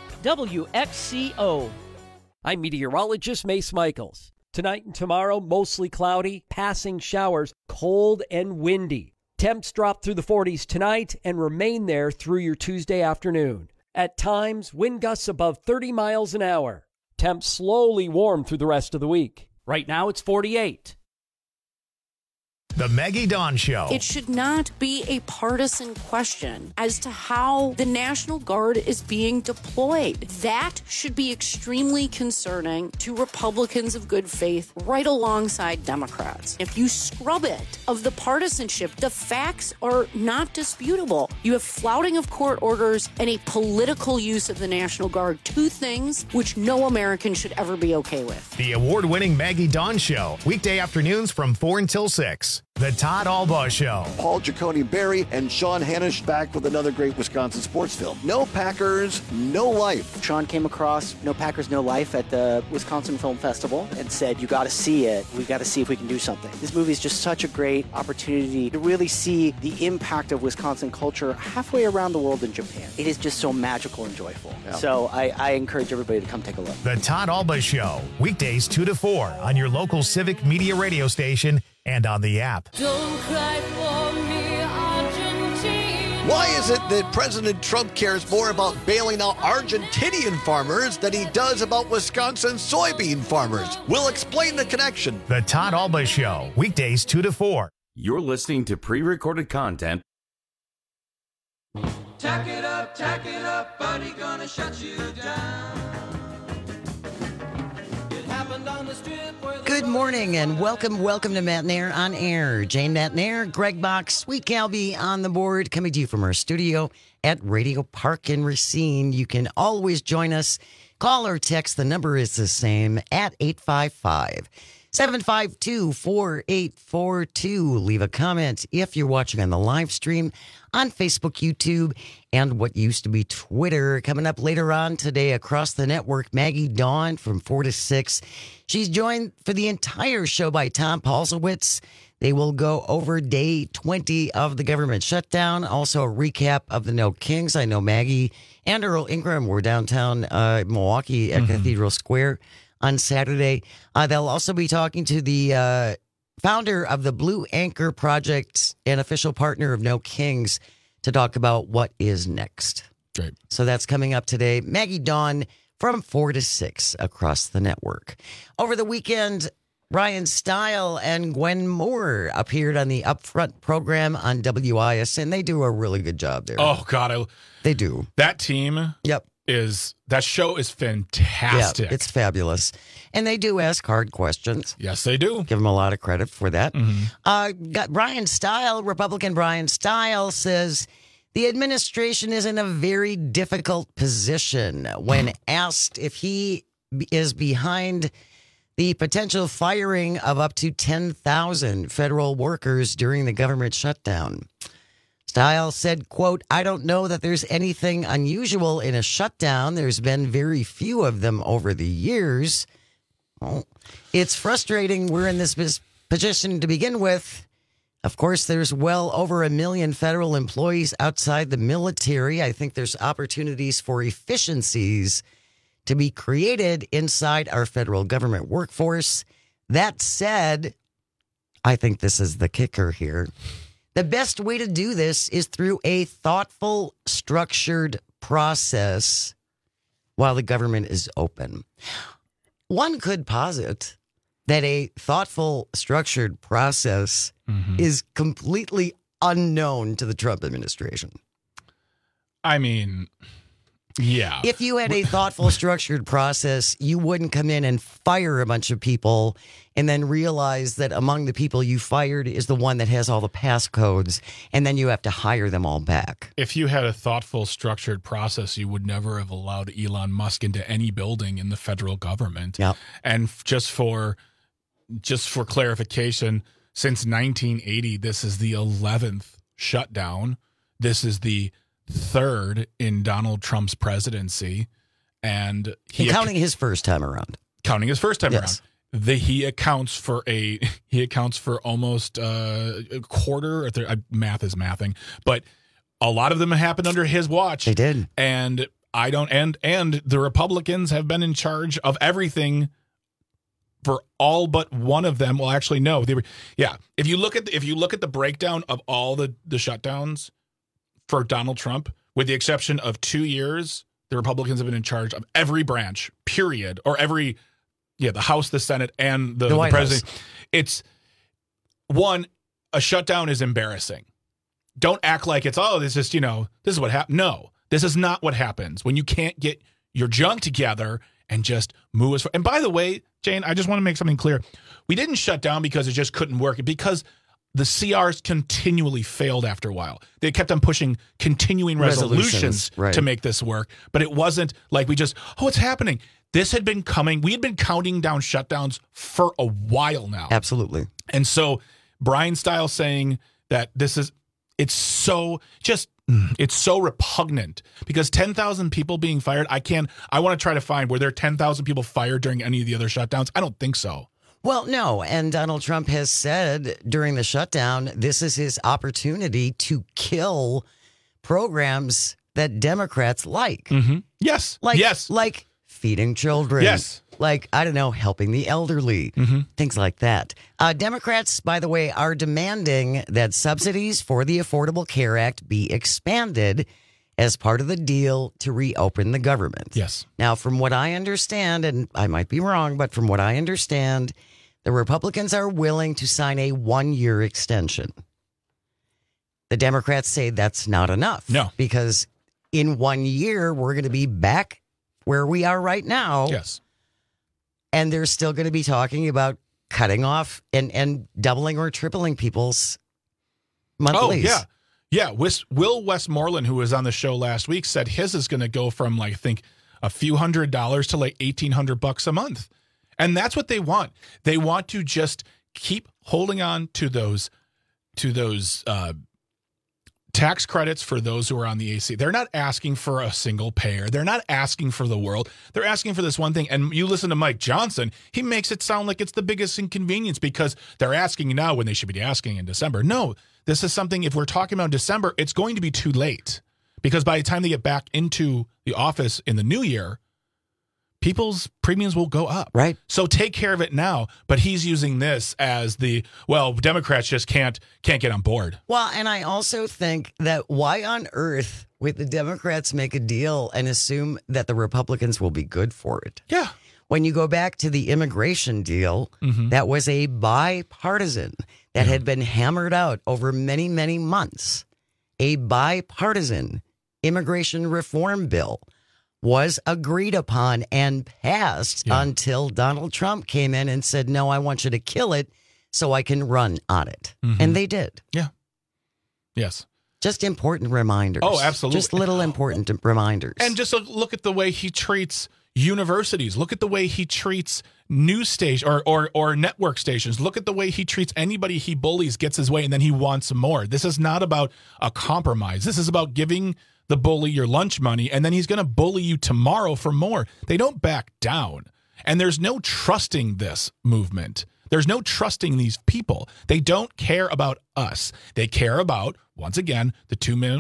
S23: WXCO.
S29: I'm meteorologist Mace Michaels. Tonight and tomorrow, mostly cloudy, passing showers, cold and windy. Temps drop through the 40s tonight and remain there through your Tuesday afternoon. At times, wind gusts above 30 miles an hour. Temps slowly warm through the rest of the week. Right now, it's 48.
S1: The Maggie Dawn Show.
S13: It should not be a partisan question as to how the National Guard is being deployed. That should be extremely concerning to Republicans of good faith right alongside Democrats. If you scrub it of the partisanship, the facts are not disputable. You have flouting of court orders and a political use of the National Guard, two things which no American should ever be okay with.
S1: The award-winning Maggie Dawn Show, weekday afternoons from 4 until 6. The Todd Albaugh Show.
S11: Paul Giacone Barry and Sean Hannish back with another great Wisconsin sports film. No Packers, No Life.
S2: Sean came across No Packers, No Life at the Wisconsin Film Festival and said, you got to see it. We got to see if we can do something. This movie is just such a great opportunity to really see the impact of Wisconsin culture halfway around the world in Japan. It is just so magical and joyful. Yeah. So I encourage everybody to come take a look.
S1: The Todd Albaugh Show, weekdays 2 to 4 on your local Civic Media radio station and on the app.
S3: Don't cry for me, Argentina.
S11: Why is it that President Trump cares more about bailing out Argentinian farmers than he does about Wisconsin soybean farmers? We'll explain the connection.
S1: The Todd Albaugh Show, weekdays 2 to 4.
S19: You're listening to pre-recorded content.
S3: Tack it up, buddy, gonna shut you down. It happened on the strip where
S20: Good morning and welcome to Matt Nair on Air. Jane Matt Nair, Greg Box, Sweet Calby on the board, coming to you from our studio at Radio Park in Racine. You can always join us. Call or text. The number is the same at 855-752-4842. Leave a comment if you're watching on the live stream on Facebook, YouTube, and what used to be Twitter. Coming up later on today across the network, Maggie Dawn from 4 to 6. She's joined for the entire show by Tom Paulsowitz. They will go over day 20 of the government shutdown. Also a recap of the No Kings. I know Maggie and Earl Ingram were downtown Milwaukee at Cathedral Square on Saturday. They'll also be talking to the founder of the Blue Anchor Project and official partner of No Kings to talk about what is next.
S21: Great.
S20: So that's coming up today. Maggie Dawn from 4 to 6 across the network. Over the weekend, Ryan Stile and Gwen Moore appeared on the Upfront program on WISN. They do a really good job there.
S21: Oh, God.
S20: They do.
S21: That team.
S20: Yep.
S21: That show is fantastic.
S20: Yeah, it's fabulous. And they do ask hard questions.
S21: Yes, they do.
S20: Give them a lot of credit for that. Got Brian Stile, Republican Brian Stile, says the administration is in a very difficult position when asked if he is behind the potential firing of up to 10,000 federal workers during the government shutdown. Stile said, quote, I don't know that there's anything unusual in a shutdown. There's been very few of them over the years. Well, it's frustrating we're in this position to begin with. Of course, there's well over 1 million federal employees outside the military. I think there's opportunities for efficiencies to be created inside our federal government workforce. That said, I think this is the kicker here. The best way to do this is through a thoughtful, structured process while the government is open. One could posit that a thoughtful, structured process is completely unknown to the Trump administration.
S21: I mean, yeah.
S20: If you had a thoughtful, structured process, you wouldn't come in and fire a bunch of people and then realize that among the people you fired is the one that has all the passcodes, and then you have to hire them all back.
S21: If you had a thoughtful, structured process, you would never have allowed Elon Musk into any building in the federal government.
S20: Yep.
S21: And just for clarification, since 1980, this is the 11th shutdown. This is the 3rd in Donald Trump's presidency, and
S20: counting his first time around.
S21: Counting his first time around. He accounts for almost a quarter. Math is mathing, but a lot of them happened under his watch.
S20: They did,
S21: and and the Republicans have been in charge of everything for all but one of them. Well, actually, no. If you look at the breakdown of all the shutdowns for Donald Trump, with the exception of 2 years, the Republicans have been in charge of every branch. Period, or the House, the Senate, and the
S20: White
S21: president.
S20: House.
S21: It's one. a shutdown is embarrassing. Don't act like it's, this is, this is what happened. No, this is not what happens when you can't get your junk together and just move us. And by the way, Jane, I just want to make something clear. We didn't shut down because it just couldn't work, because the CRs continually failed after a while. They kept on pushing continuing resolutions
S20: right.
S21: to make this work, but it wasn't like we just, it's happening. This had been coming. We had been counting down shutdowns for a while now.
S20: Absolutely.
S21: And so Brian Stiles saying that it's so repugnant, because 10,000 people being fired. I want to try to find, were there 10,000 people fired during any of the other shutdowns? I don't think so.
S20: Well, no. And Donald Trump has said during the shutdown, this is his opportunity to kill programs that Democrats like.
S21: Mm-hmm. Yes.
S20: Like feeding children.
S21: Yes.
S20: Like, I don't know, helping the elderly.
S21: Mm-hmm.
S20: Things like that. Democrats, by the way, are demanding that subsidies for the Affordable Care Act be expanded as part of the deal to reopen the government.
S21: Yes.
S20: Now, from what I understand, and I might be wrong, but from what I understand, the Republicans are willing to sign a 1-year extension. The Democrats say that's not enough.
S21: No.
S20: Because in 1 year, we're going to be back where we are right now.
S21: Yes.
S20: And they're still going to be talking about cutting off and doubling or tripling people's monthlies.
S21: Oh, yeah. Yeah, Will Westmoreland, who was on the show last week, said his is going to go from, I think, a few $100s to $1,800 a month. And that's what they want. They want to just keep holding on to those tax credits for those who are on the AC. They're not asking for a single payer. They're not asking for the world. They're asking for this one thing. And you listen to Mike Johnson, he makes it sound like it's the biggest inconvenience because they're asking now when they should be asking in December. No, this is something, if we're talking about December, it's going to be too late, because by the time they get back into the office in the new year, people's premiums will go up.
S20: Right.
S21: So take care of it now. But he's using this as Democrats just can't get on board.
S20: Well, and I also think that why on earth would the Democrats make a deal and assume that the Republicans will be good for it?
S21: Yeah.
S20: When you go back to the immigration deal, that was a bipartisan that had been hammered out over many, many months. A bipartisan immigration reform bill was agreed upon and passed until Donald Trump came in and said, no, I want you to kill it so I can run on it. And they did.
S21: Yeah. Yes.
S20: Just important reminders.
S21: Oh, absolutely.
S20: Just little important reminders.
S21: And just look at the way he treats universities. Look at the way he treats news stations or network stations. Look at the way he treats anybody he bullies, gets his way, and then he wants more. This is not about a compromise. This is about giving the bully your lunch money, and then he's going to bully you tomorrow for more. They don't back down. And there's no trusting this movement. There's no trusting these people. They don't care about us. They care about, once again, the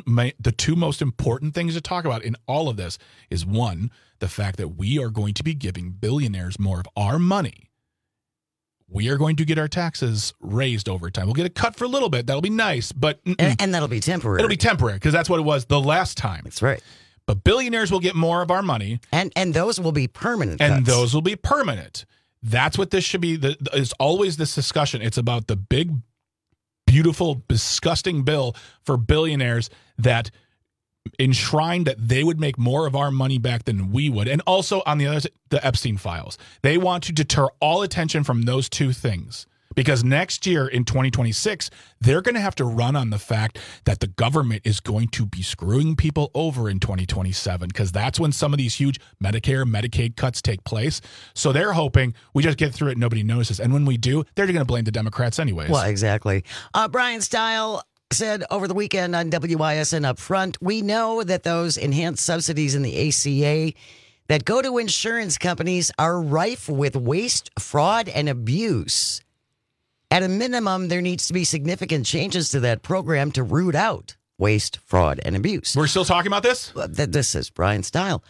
S21: two most important things to talk about in all of this is, one, the fact that we are going to be giving billionaires more of our money. We are going to get our taxes raised over time. We'll get a cut for a little bit. That'll be nice, but
S20: and that'll be temporary.
S21: It'll be temporary because that's what it was the last time.
S20: That's right.
S21: But billionaires will get more of our money,
S20: and those will be permanent.
S21: And
S20: cuts.
S21: those will be permanent. That's what this should be. It's always this discussion. It's about the big, beautiful, disgusting bill for billionaires that enshrined that they would make more of our money back than we would. And also on the other side, the Epstein files. They want to deter all attention from those two things. Because next year in 2026, they're going to have to run on the fact that the government is going to be screwing people over in 2027, because that's when some of these huge Medicare, Medicaid cuts take place. So they're hoping we just get through it and nobody notices. And when we do, they're going to blame the Democrats anyways.
S20: Well, exactly. Brian Stiles said over the weekend on WISN Up Front, we know that those enhanced subsidies in the ACA that go to insurance companies are rife with waste, fraud, and abuse. At a minimum, there needs to be significant changes to that program to root out waste, fraud, and abuse.
S21: We're still talking about this?
S20: This is Brian Stiles.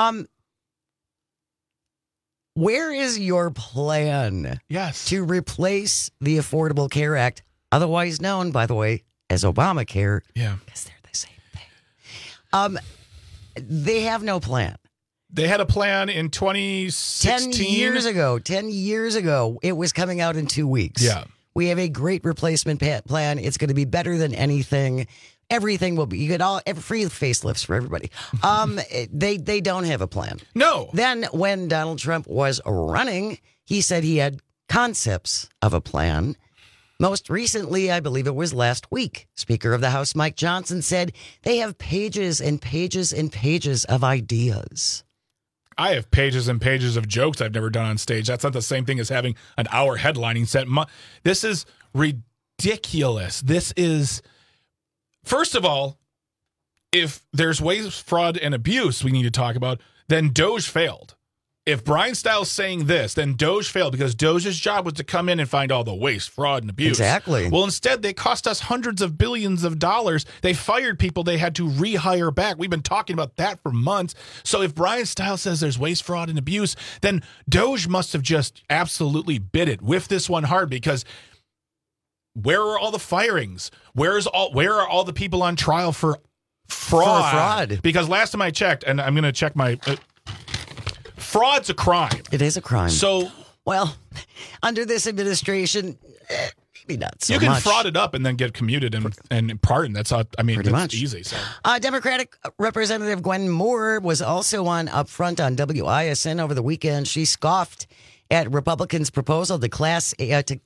S20: Where is your plan to replace the Affordable Care Act, otherwise known, by the way, as Obamacare?
S21: Yeah.
S20: Because they're the same thing. They have no plan.
S21: They had a plan in 2016.
S20: 10 years ago, it was coming out in 2 weeks.
S21: Yeah.
S20: We have a great replacement plan. It's going to be better than anything. Everything will be. You get free facelifts for everybody. They don't have a plan.
S21: No.
S20: Then when Donald Trump was running, he said he had concepts of a plan. Most recently, I believe it was last week, Speaker of the House Mike Johnson said they have pages and pages and pages of ideas.
S21: I have pages and pages of jokes I've never done on stage. That's not the same thing as having an hour headlining set. This is ridiculous. This is, first of all, if there's waste, fraud, and abuse we need to talk about, then Doge failed. If Brian Stiles saying this, then Doge failed because Doge's job was to come in and find all the waste, fraud, and abuse.
S20: Exactly.
S21: Well, instead, they cost us hundreds of billions of dollars. They fired people they had to rehire back. We've been talking about that for months. So if Brian Stiles says there's waste, fraud, and abuse, then Doge must have just absolutely bit it, whiffed this one hard, because where are all the firings? Where are all the people on trial for fraud? Because last time I checked, and I'm going to check my... fraud's a crime.
S20: It is a crime.
S21: So,
S20: well, under this administration, maybe not so much.
S21: You can fraud it up and then get commuted and pardoned. That's how, that's
S20: much
S21: easy. So.
S20: Democratic Representative Gwen Moore was also on Upfront on WISN over the weekend. She scoffed at Republicans' proposal to pass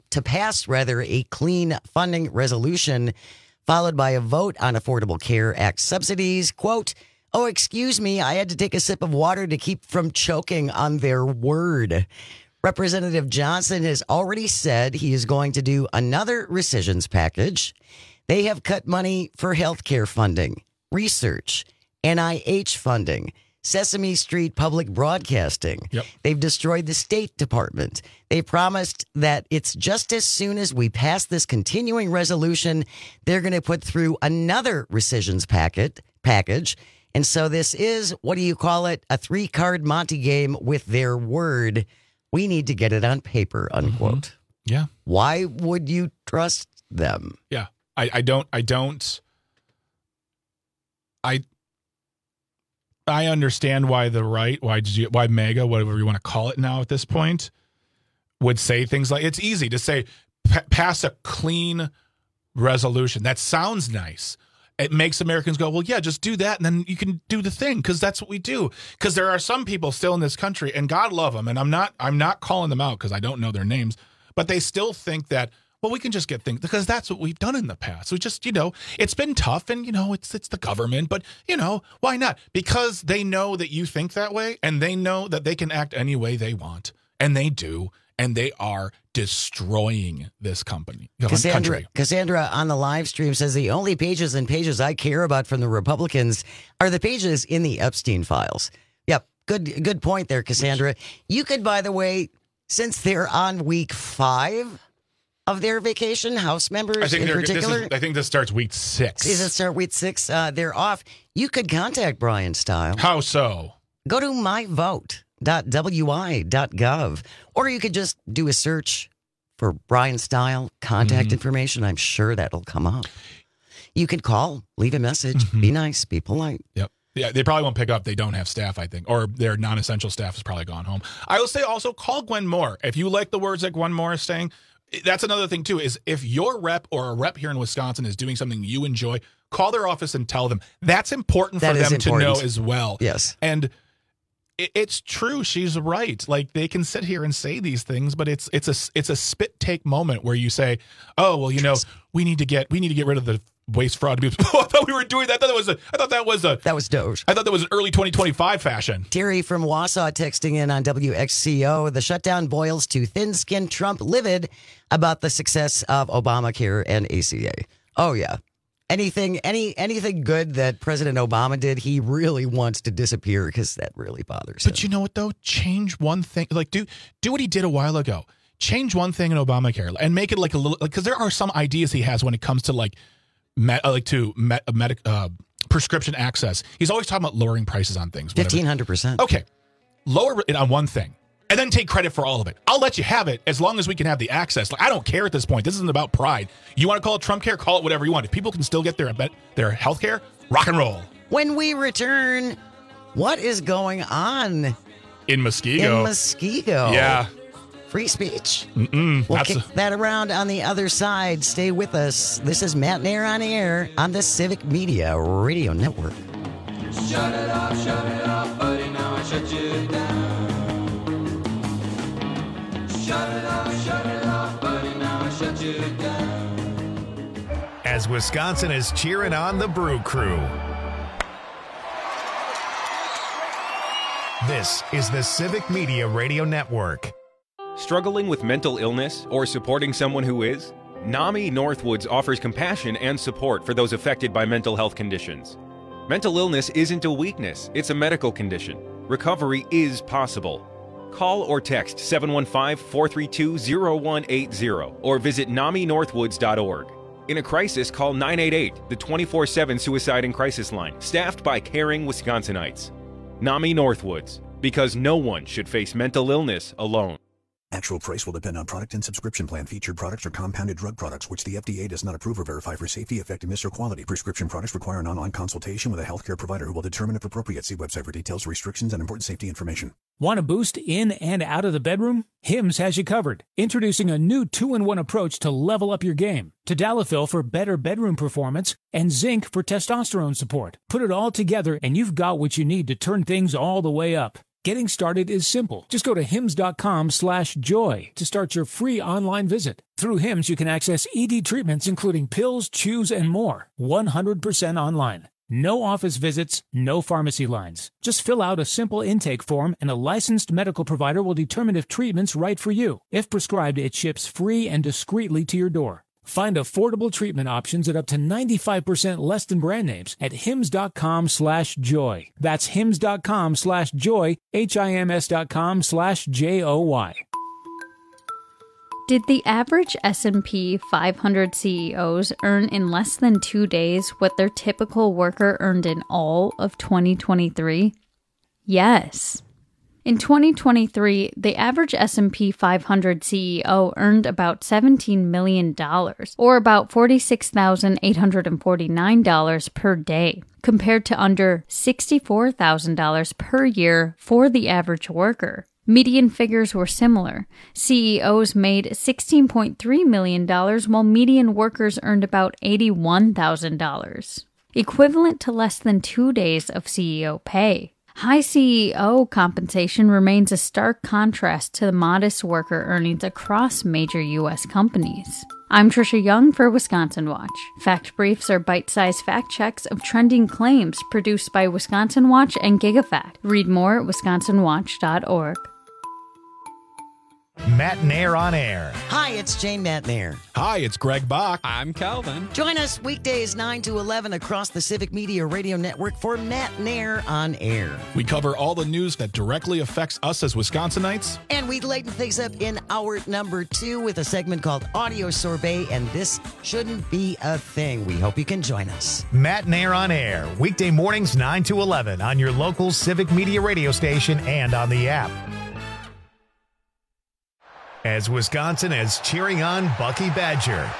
S20: a clean funding resolution, followed by a vote on Affordable Care Act subsidies. Quote, "Oh, excuse me, I had to take a sip of water to keep from choking on their word." Representative Johnson has already said he is going to do another rescissions package. They have cut money for health care funding, research, NIH funding, Sesame Street public broadcasting.
S21: Yep.
S20: They've destroyed the State Department. They promised that it's just as soon as we pass this continuing resolution, they're going to put through another rescissions package. And so this is, what do you call it? A 3-card Monte game with their word. We need to get it on paper, unquote.
S21: Mm-hmm. Yeah.
S20: Why would you trust them?
S21: Yeah. I understand why the right, why MAGA, whatever you want to call it now at this point, would say things like, it's easy to say, pass a clean resolution. That sounds nice. It makes Americans go, well, yeah, just do that, and then you can do the thing, because that's what we do. Because there are some people still in this country, and God love them, and I'm not calling them out because I don't know their names, but they still think that, well, we can just get things, because that's what we've done in the past. We just, it's been tough, and, it's the government, but, why not? Because they know that you think that way, and they know that they can act any way they want, and they do, and they are destroying this country.
S20: Cassandra on the live stream says the only pages and pages I care about from the Republicans are the pages in the Epstein files. Yep. Good point there, Cassandra. You could, by the way, since they're on week 5 of their vacation, House members in particular.
S21: I think this starts week 6.
S20: Does it start week 6? They're off. You could contact Brian Stiles.
S21: How so?
S20: Go to myvote.wi.gov, or you could just do a search for Brian Stiles contact information. I'm sure that'll come up. You could call, leave a message, be nice, be polite.
S21: Yep. Yeah, they probably won't pick up. They don't have staff, I think, or their non-essential staff has probably gone home. I will say also, call Gwen Moore. If you like the words that Gwen Moore is saying, that's another thing too, is if your rep or a rep here in Wisconsin is doing something you enjoy, call their office and tell them. That's important for them to know as well.
S20: Yes.
S21: And it's true. She's right. Like, they can sit here and say these things, but it's a spit take moment where you say, "Oh, well, we need to get rid of the waste, fraud, abuse." Oh, I thought we were doing that. That was
S20: Doge.
S21: I thought that was an early 2025 fashion.
S20: Terry from Wausau texting in on WXCO. The shutdown boils to thin-skinned Trump livid about the success of Obamacare and ACA. Oh yeah. Anything good that President Obama did, he really wants to disappear because that really bothers him.
S21: But you know what, though? Change one thing. Like, do what he did a while ago. Change one thing in Obamacare and make it like a little, because there are some ideas he has when it comes to prescription access. He's always talking about lowering prices on things.
S20: 1,500%.
S21: Okay, lower it on one thing, and then take credit for all of it. I'll let you have it as long as we can have the access. Like, I don't care at this point. This isn't about pride. You want to call it Trump care? Call it whatever you want. If people can still get their health care, rock and roll.
S20: When we return, what is going on
S21: in Muskego?
S20: Muskego.
S21: Yeah.
S20: free speech.
S21: Mm-mm,
S20: We'll kick that around on the other side. Stay with us. This is Matt Nair on air on the Civic Media Radio Network.
S3: Shut it off, buddy, now I shut you down. Shut it off, buddy, now I shut you down.
S1: As Wisconsin is cheering on the Brew Crew. This is the Civic Media Radio Network.
S5: Struggling with mental illness or supporting someone who is? NAMI Northwoods offers compassion and support for those affected by mental health conditions. Mental illness isn't a weakness, it's a medical condition. Recovery is possible. Call or text 715-432-0180 or visit NAMINorthwoods.org. In a crisis, call 988, the 24/7 Suicide and Crisis Line, staffed by caring Wisconsinites. NAMI Northwoods, because no one should face mental illness alone.
S6: Actual price will depend on product and subscription plan. Featured products are compounded drug products, which the FDA does not approve or verify for safety, effectiveness, or quality. Prescription products require an online consultation with a healthcare provider who will determine if appropriate. See website for details, restrictions, and important safety information.
S7: Want a boost in and out of the bedroom? Hims has you covered. Introducing a new 2-in-1 approach to level up your game. Tadalafil for better bedroom performance and zinc for testosterone support. Put it all together and you've got what you need to turn things all the way up. Getting started is simple. Just go to hims.com/joy to start your free online visit. Through Hims, you can access ED treatments including pills, chews, and more. 100% online. No office visits, no pharmacy lines. Just fill out a simple intake form and a licensed medical provider will determine if treatment's right for you. If prescribed, it ships free and discreetly to your door. Find affordable treatment options at up to 95% less than brand names at hims.com/joy. That's hims.com/joy, HIMS.com/JOY.
S8: Did the average S&P 500 CEOs earn in less than 2 days what their typical worker earned in all of 2023? Yes. In 2023, the average S&P 500 CEO earned about $17 million, or about $46,849 per day, compared to under $64,000 per year for the average worker. Median figures were similar. CEOs made $16.3 million, while median workers earned about $81,000, equivalent to less than 2 days of CEO pay. High CEO compensation remains a stark contrast to the modest worker earnings across major U.S. companies. I'm Trisha Young for Wisconsin Watch. Fact Briefs are bite-sized fact checks of trending claims produced by Wisconsin Watch and GigaFact. Read more at wisconsinwatch.org.
S1: Matt Nair on air.
S20: Hi, it's Jane Matt Nair.
S21: Hi, it's Greg Bach.
S15: I'm Calvin.
S20: Join us weekdays 9 to 11 across the Civic Media Radio Network for Matt Nair on air.
S21: We cover all the news that directly affects us as Wisconsinites.
S20: And we lighten things up in hour number 2 with a segment called Audio Sorbet, and this shouldn't be a thing. We hope you can join us.
S1: Matt Nair on air, weekday mornings 9 to 11 on your local Civic Media radio station and on the app. As Wisconsin is cheering on Bucky Badger.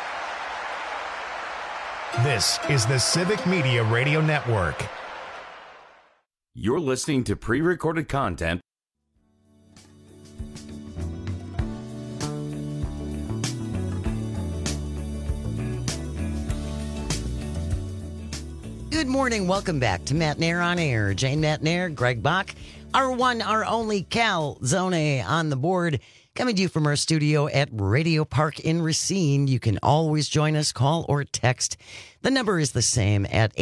S1: This is the Civic Media Radio Network.
S19: You're listening to pre-recorded content.
S20: Good morning. Welcome back to Matt Nair on air. Jane Matt Nair, Greg Bach, our one, our only Cal Zone on the board. Coming to you from our studio at Radio Park in Racine. You can always join us, call or text. The number is the same at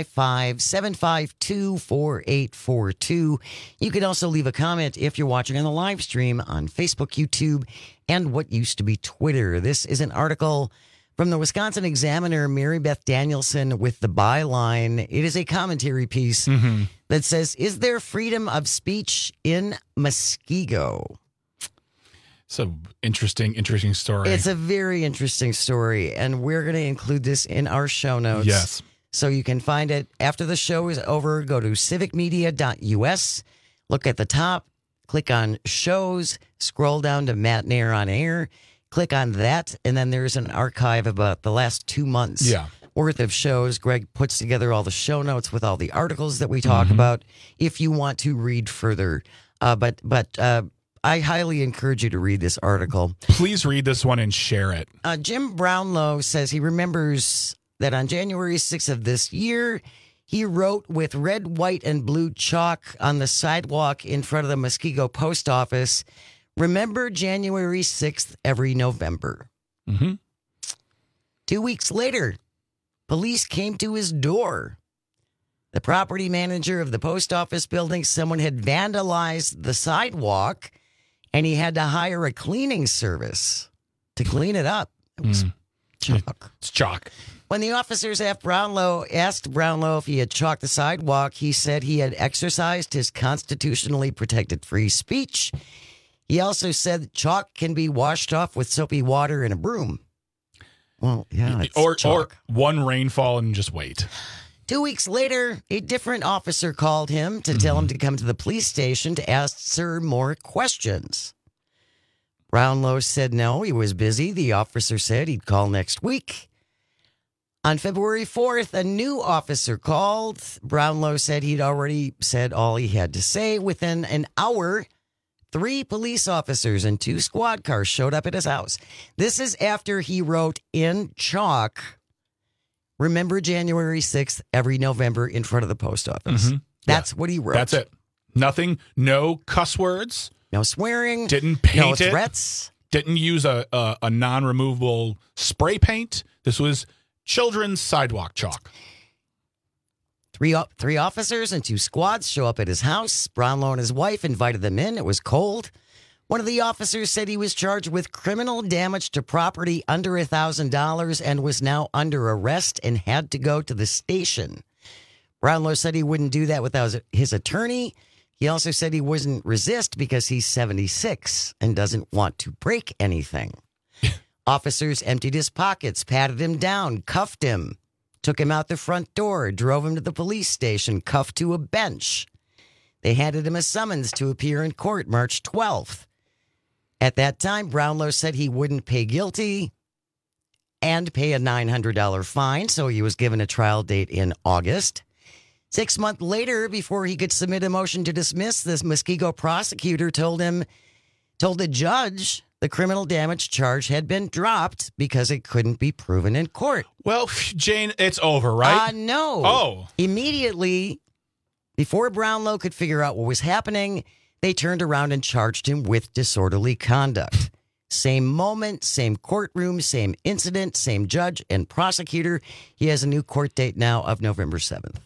S20: 855-752-4842. You can also leave a comment if you're watching on the live stream on Facebook, YouTube, and what used to be Twitter. This is an article from the Wisconsin Examiner, Mary Beth Danielson, with the byline. It is a commentary piece that says, "Is there freedom of speech in Muskego?"
S21: It's an interesting story.
S20: It's a very interesting story, and we're going to include this in our show notes.
S21: Yes.
S20: So you can find it after the show is over. Go to civicmedia.us, look at the top, click on shows, scroll down to Matt Nair on air, click on that, and then there's an archive about the last 2 months worth of shows. Greg puts together all the show notes with all the articles that we talk about if you want to read further. But I highly encourage you to read this article.
S21: Please read this one and share it.
S20: Jim Brownlow says he remembers that on January 6th of this year, he wrote with red, white, and blue chalk on the sidewalk in front of the Muskego post office, "Remember January 6th every November."
S21: Mm-hmm.
S20: 2 weeks later, police came to his door. The property manager of the post office building, someone had vandalized the sidewalk, and he had to hire a cleaning service to clean it up. It was chalk.
S21: It's chalk.
S20: When the officers asked Brownlow if he had chalked the sidewalk, he said he had exercised his constitutionally protected free speech. He also said chalk can be washed off with soapy water and a broom. Well, yeah, it's
S21: or
S20: chalk.
S21: one rainfall and just wait.
S20: 2 weeks later, a different officer called him to tell him to come to the police station to answer more questions. Brownlow said no, he was busy. The officer said he'd call next week. On February 4th, a new officer called. Brownlow said he'd already said all he had to say. Within an hour, 3 police officers and 2 squad cars showed up at his house. This is after he wrote in chalk, "Remember January 6th every November" in front of the post office.
S21: Mm-hmm.
S20: That's what he wrote.
S21: That's it. Nothing, no cuss words.
S20: No swearing.
S21: Didn't paint
S20: no
S21: it.
S20: threats.
S21: Didn't use a non-removable spray paint. This was children's sidewalk chalk.
S20: Three officers and 2 squads show up at his house. Brownlow and his wife invited them in. It was cold. One of the officers said he was charged with criminal damage to property under $1,000 and was now under arrest and had to go to the station. Brownlow said he wouldn't do that without his attorney. He also said he wouldn't resist because he's 76 and doesn't want to break anything. Officers emptied his pockets, patted him down, cuffed him, took him out the front door, drove him to the police station, cuffed to a bench. They handed him a summons to appear in court March 12th. At that time, Brownlow said he wouldn't pay guilty and pay a $900 fine, so he was given a trial date in August. 6 months later, before he could submit a motion to dismiss, this Muskego prosecutor told the judge the criminal damage charge had been dropped because it couldn't be proven in court.
S21: Well, Jane, it's over, right?
S20: No.
S21: Oh.
S20: Immediately, before Brownlow could figure out what was happening, they turned around and charged him with disorderly conduct. Same moment, same courtroom, same incident, same judge and prosecutor. He has a new court date now of November 7th.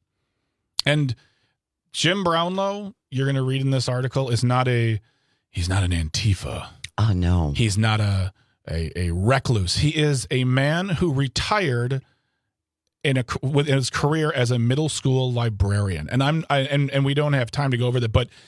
S21: And Jim Brownlow, you're going to read in this article, he's not an Antifa.
S20: Oh, no.
S21: He's not a recluse. He is a man who retired with his career as a middle school librarian. And we don't have time to go over that, but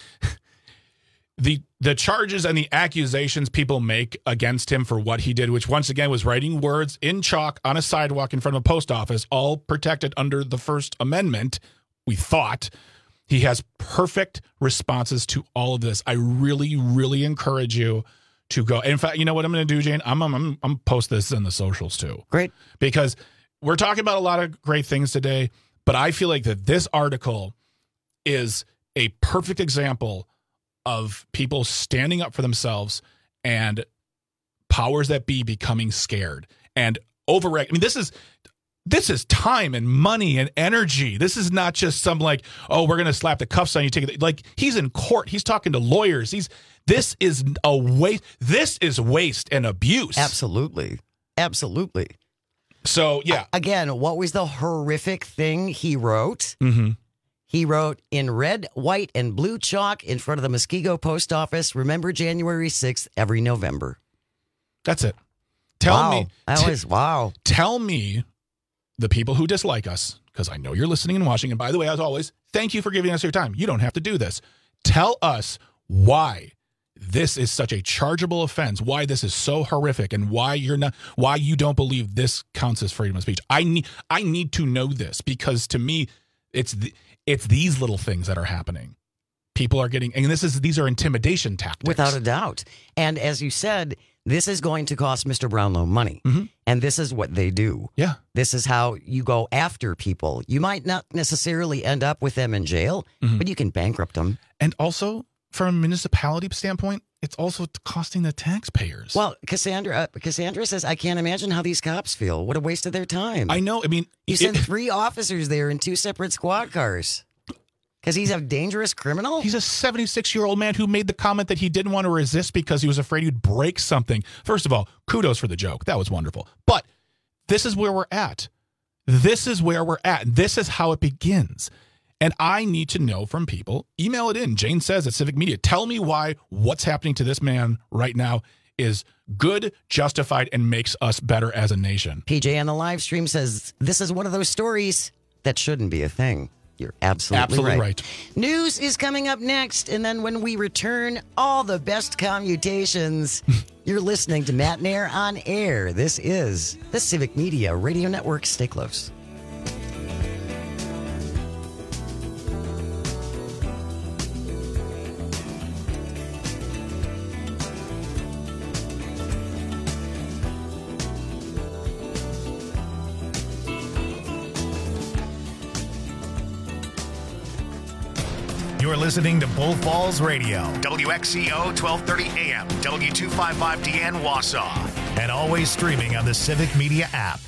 S21: the charges and the accusations people make against him for what he did, which once again was writing words in chalk on a sidewalk in front of a post office, all protected under the First Amendment, we thought. He has perfect responses to all of this. I really, really encourage you to go. In fact, you know what I'm going to do, Jane? I'm post this in the socials too.
S20: Great.
S21: Because we're talking about a lot of great things today, but I feel like that this article is a perfect example of people standing up for themselves and powers that be becoming scared and overreact. I mean, this is time and money and energy. This is not just some like, oh, we're going to slap the cuffs on you. Take it. Like, he's in court. He's talking to lawyers. This is a waste. This is waste and abuse.
S20: Absolutely. Absolutely.
S21: So, yeah.
S20: Again, what was the horrific thing he wrote?
S21: Mm-hmm.
S20: He wrote in red, white, and blue chalk in front of the Muskego post office, "Remember January 6th every November."
S21: That's it.
S20: Wow.
S21: Tell me the people who dislike us, because I know you're listening and watching. And by the way, as always, thank you for giving us your time. You don't have to do this. Tell us why this is such a chargeable offense, why this is so horrific, and why you don't believe this counts as freedom of speech. I need to know this, because to me, it's these little things that are happening. People are getting, and these are intimidation tactics.
S20: Without a doubt. And as you said, this is going to cost Mr. Brownlow money.
S21: Mm-hmm.
S20: And this is what they do.
S21: Yeah.
S20: This is how you go after people. You might not necessarily end up with them in jail, but you can bankrupt them.
S21: And also, from a municipality standpoint, it's also costing the taxpayers.
S20: Well, Cassandra says, I can't imagine how these cops feel. What a waste of their time.
S21: I know. I mean,
S20: you sent 3 officers there in 2 separate squad cars. Because he's a dangerous criminal?
S21: He's a 76-year-old man who made the comment that he didn't want to resist because he was afraid he'd break something. First of all, kudos for the joke. That was wonderful. But this is where we're at. This is where we're at. This is how it begins. And I need to know from people. Email it in. Jane says at Civic Media. Tell me why what's happening to this man right now is good, justified, and makes us better as a nation.
S20: PJ on the live stream says, this is one of those stories that shouldn't be a thing. You're absolutely right. News is coming up next, and then when we return, all the best commutations. You're listening to Matt and Air on Air. This is the Civic Media Radio Network. Stay close.
S1: You're listening to Bull Falls Radio, WXCO 1230 AM, W255DN Wausau, and always streaming on the Civic Media app.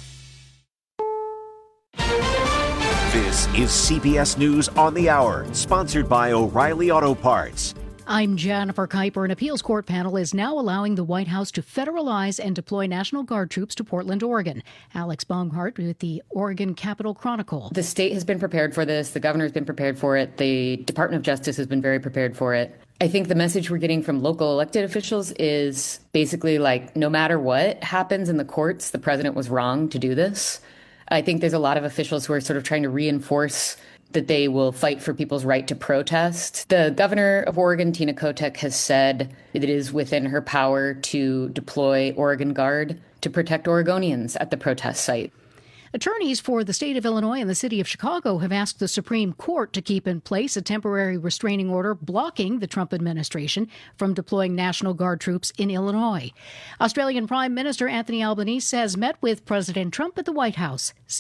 S4: This is CBS News on the Hour, sponsored by O'Reilly Auto Parts.
S12: I'm Jennifer Kuiper. An appeals court panel is now allowing the White House to federalize and deploy National Guard troops to Portland, Oregon. Alex Baumgart with the Oregon Capitol Chronicle.
S9: The state has been prepared for this. The governor has been prepared for it. The Department of Justice has been very prepared for it. I think the message we're getting from local elected officials is basically like, no matter what happens in the courts, the president was wrong to do this. I think there's a lot of officials who are sort of trying to reinforce that they will fight for people's right to protest. The governor of Oregon, Tina Kotek, has said that it is within her power to deploy Oregon Guard to protect Oregonians at the protest site.
S12: Attorneys for the state of Illinois and the city of Chicago have asked the Supreme Court to keep in place a temporary restraining order blocking the Trump administration from deploying National Guard troops in Illinois. Australian Prime Minister Anthony Albanese has met with President Trump at the White House.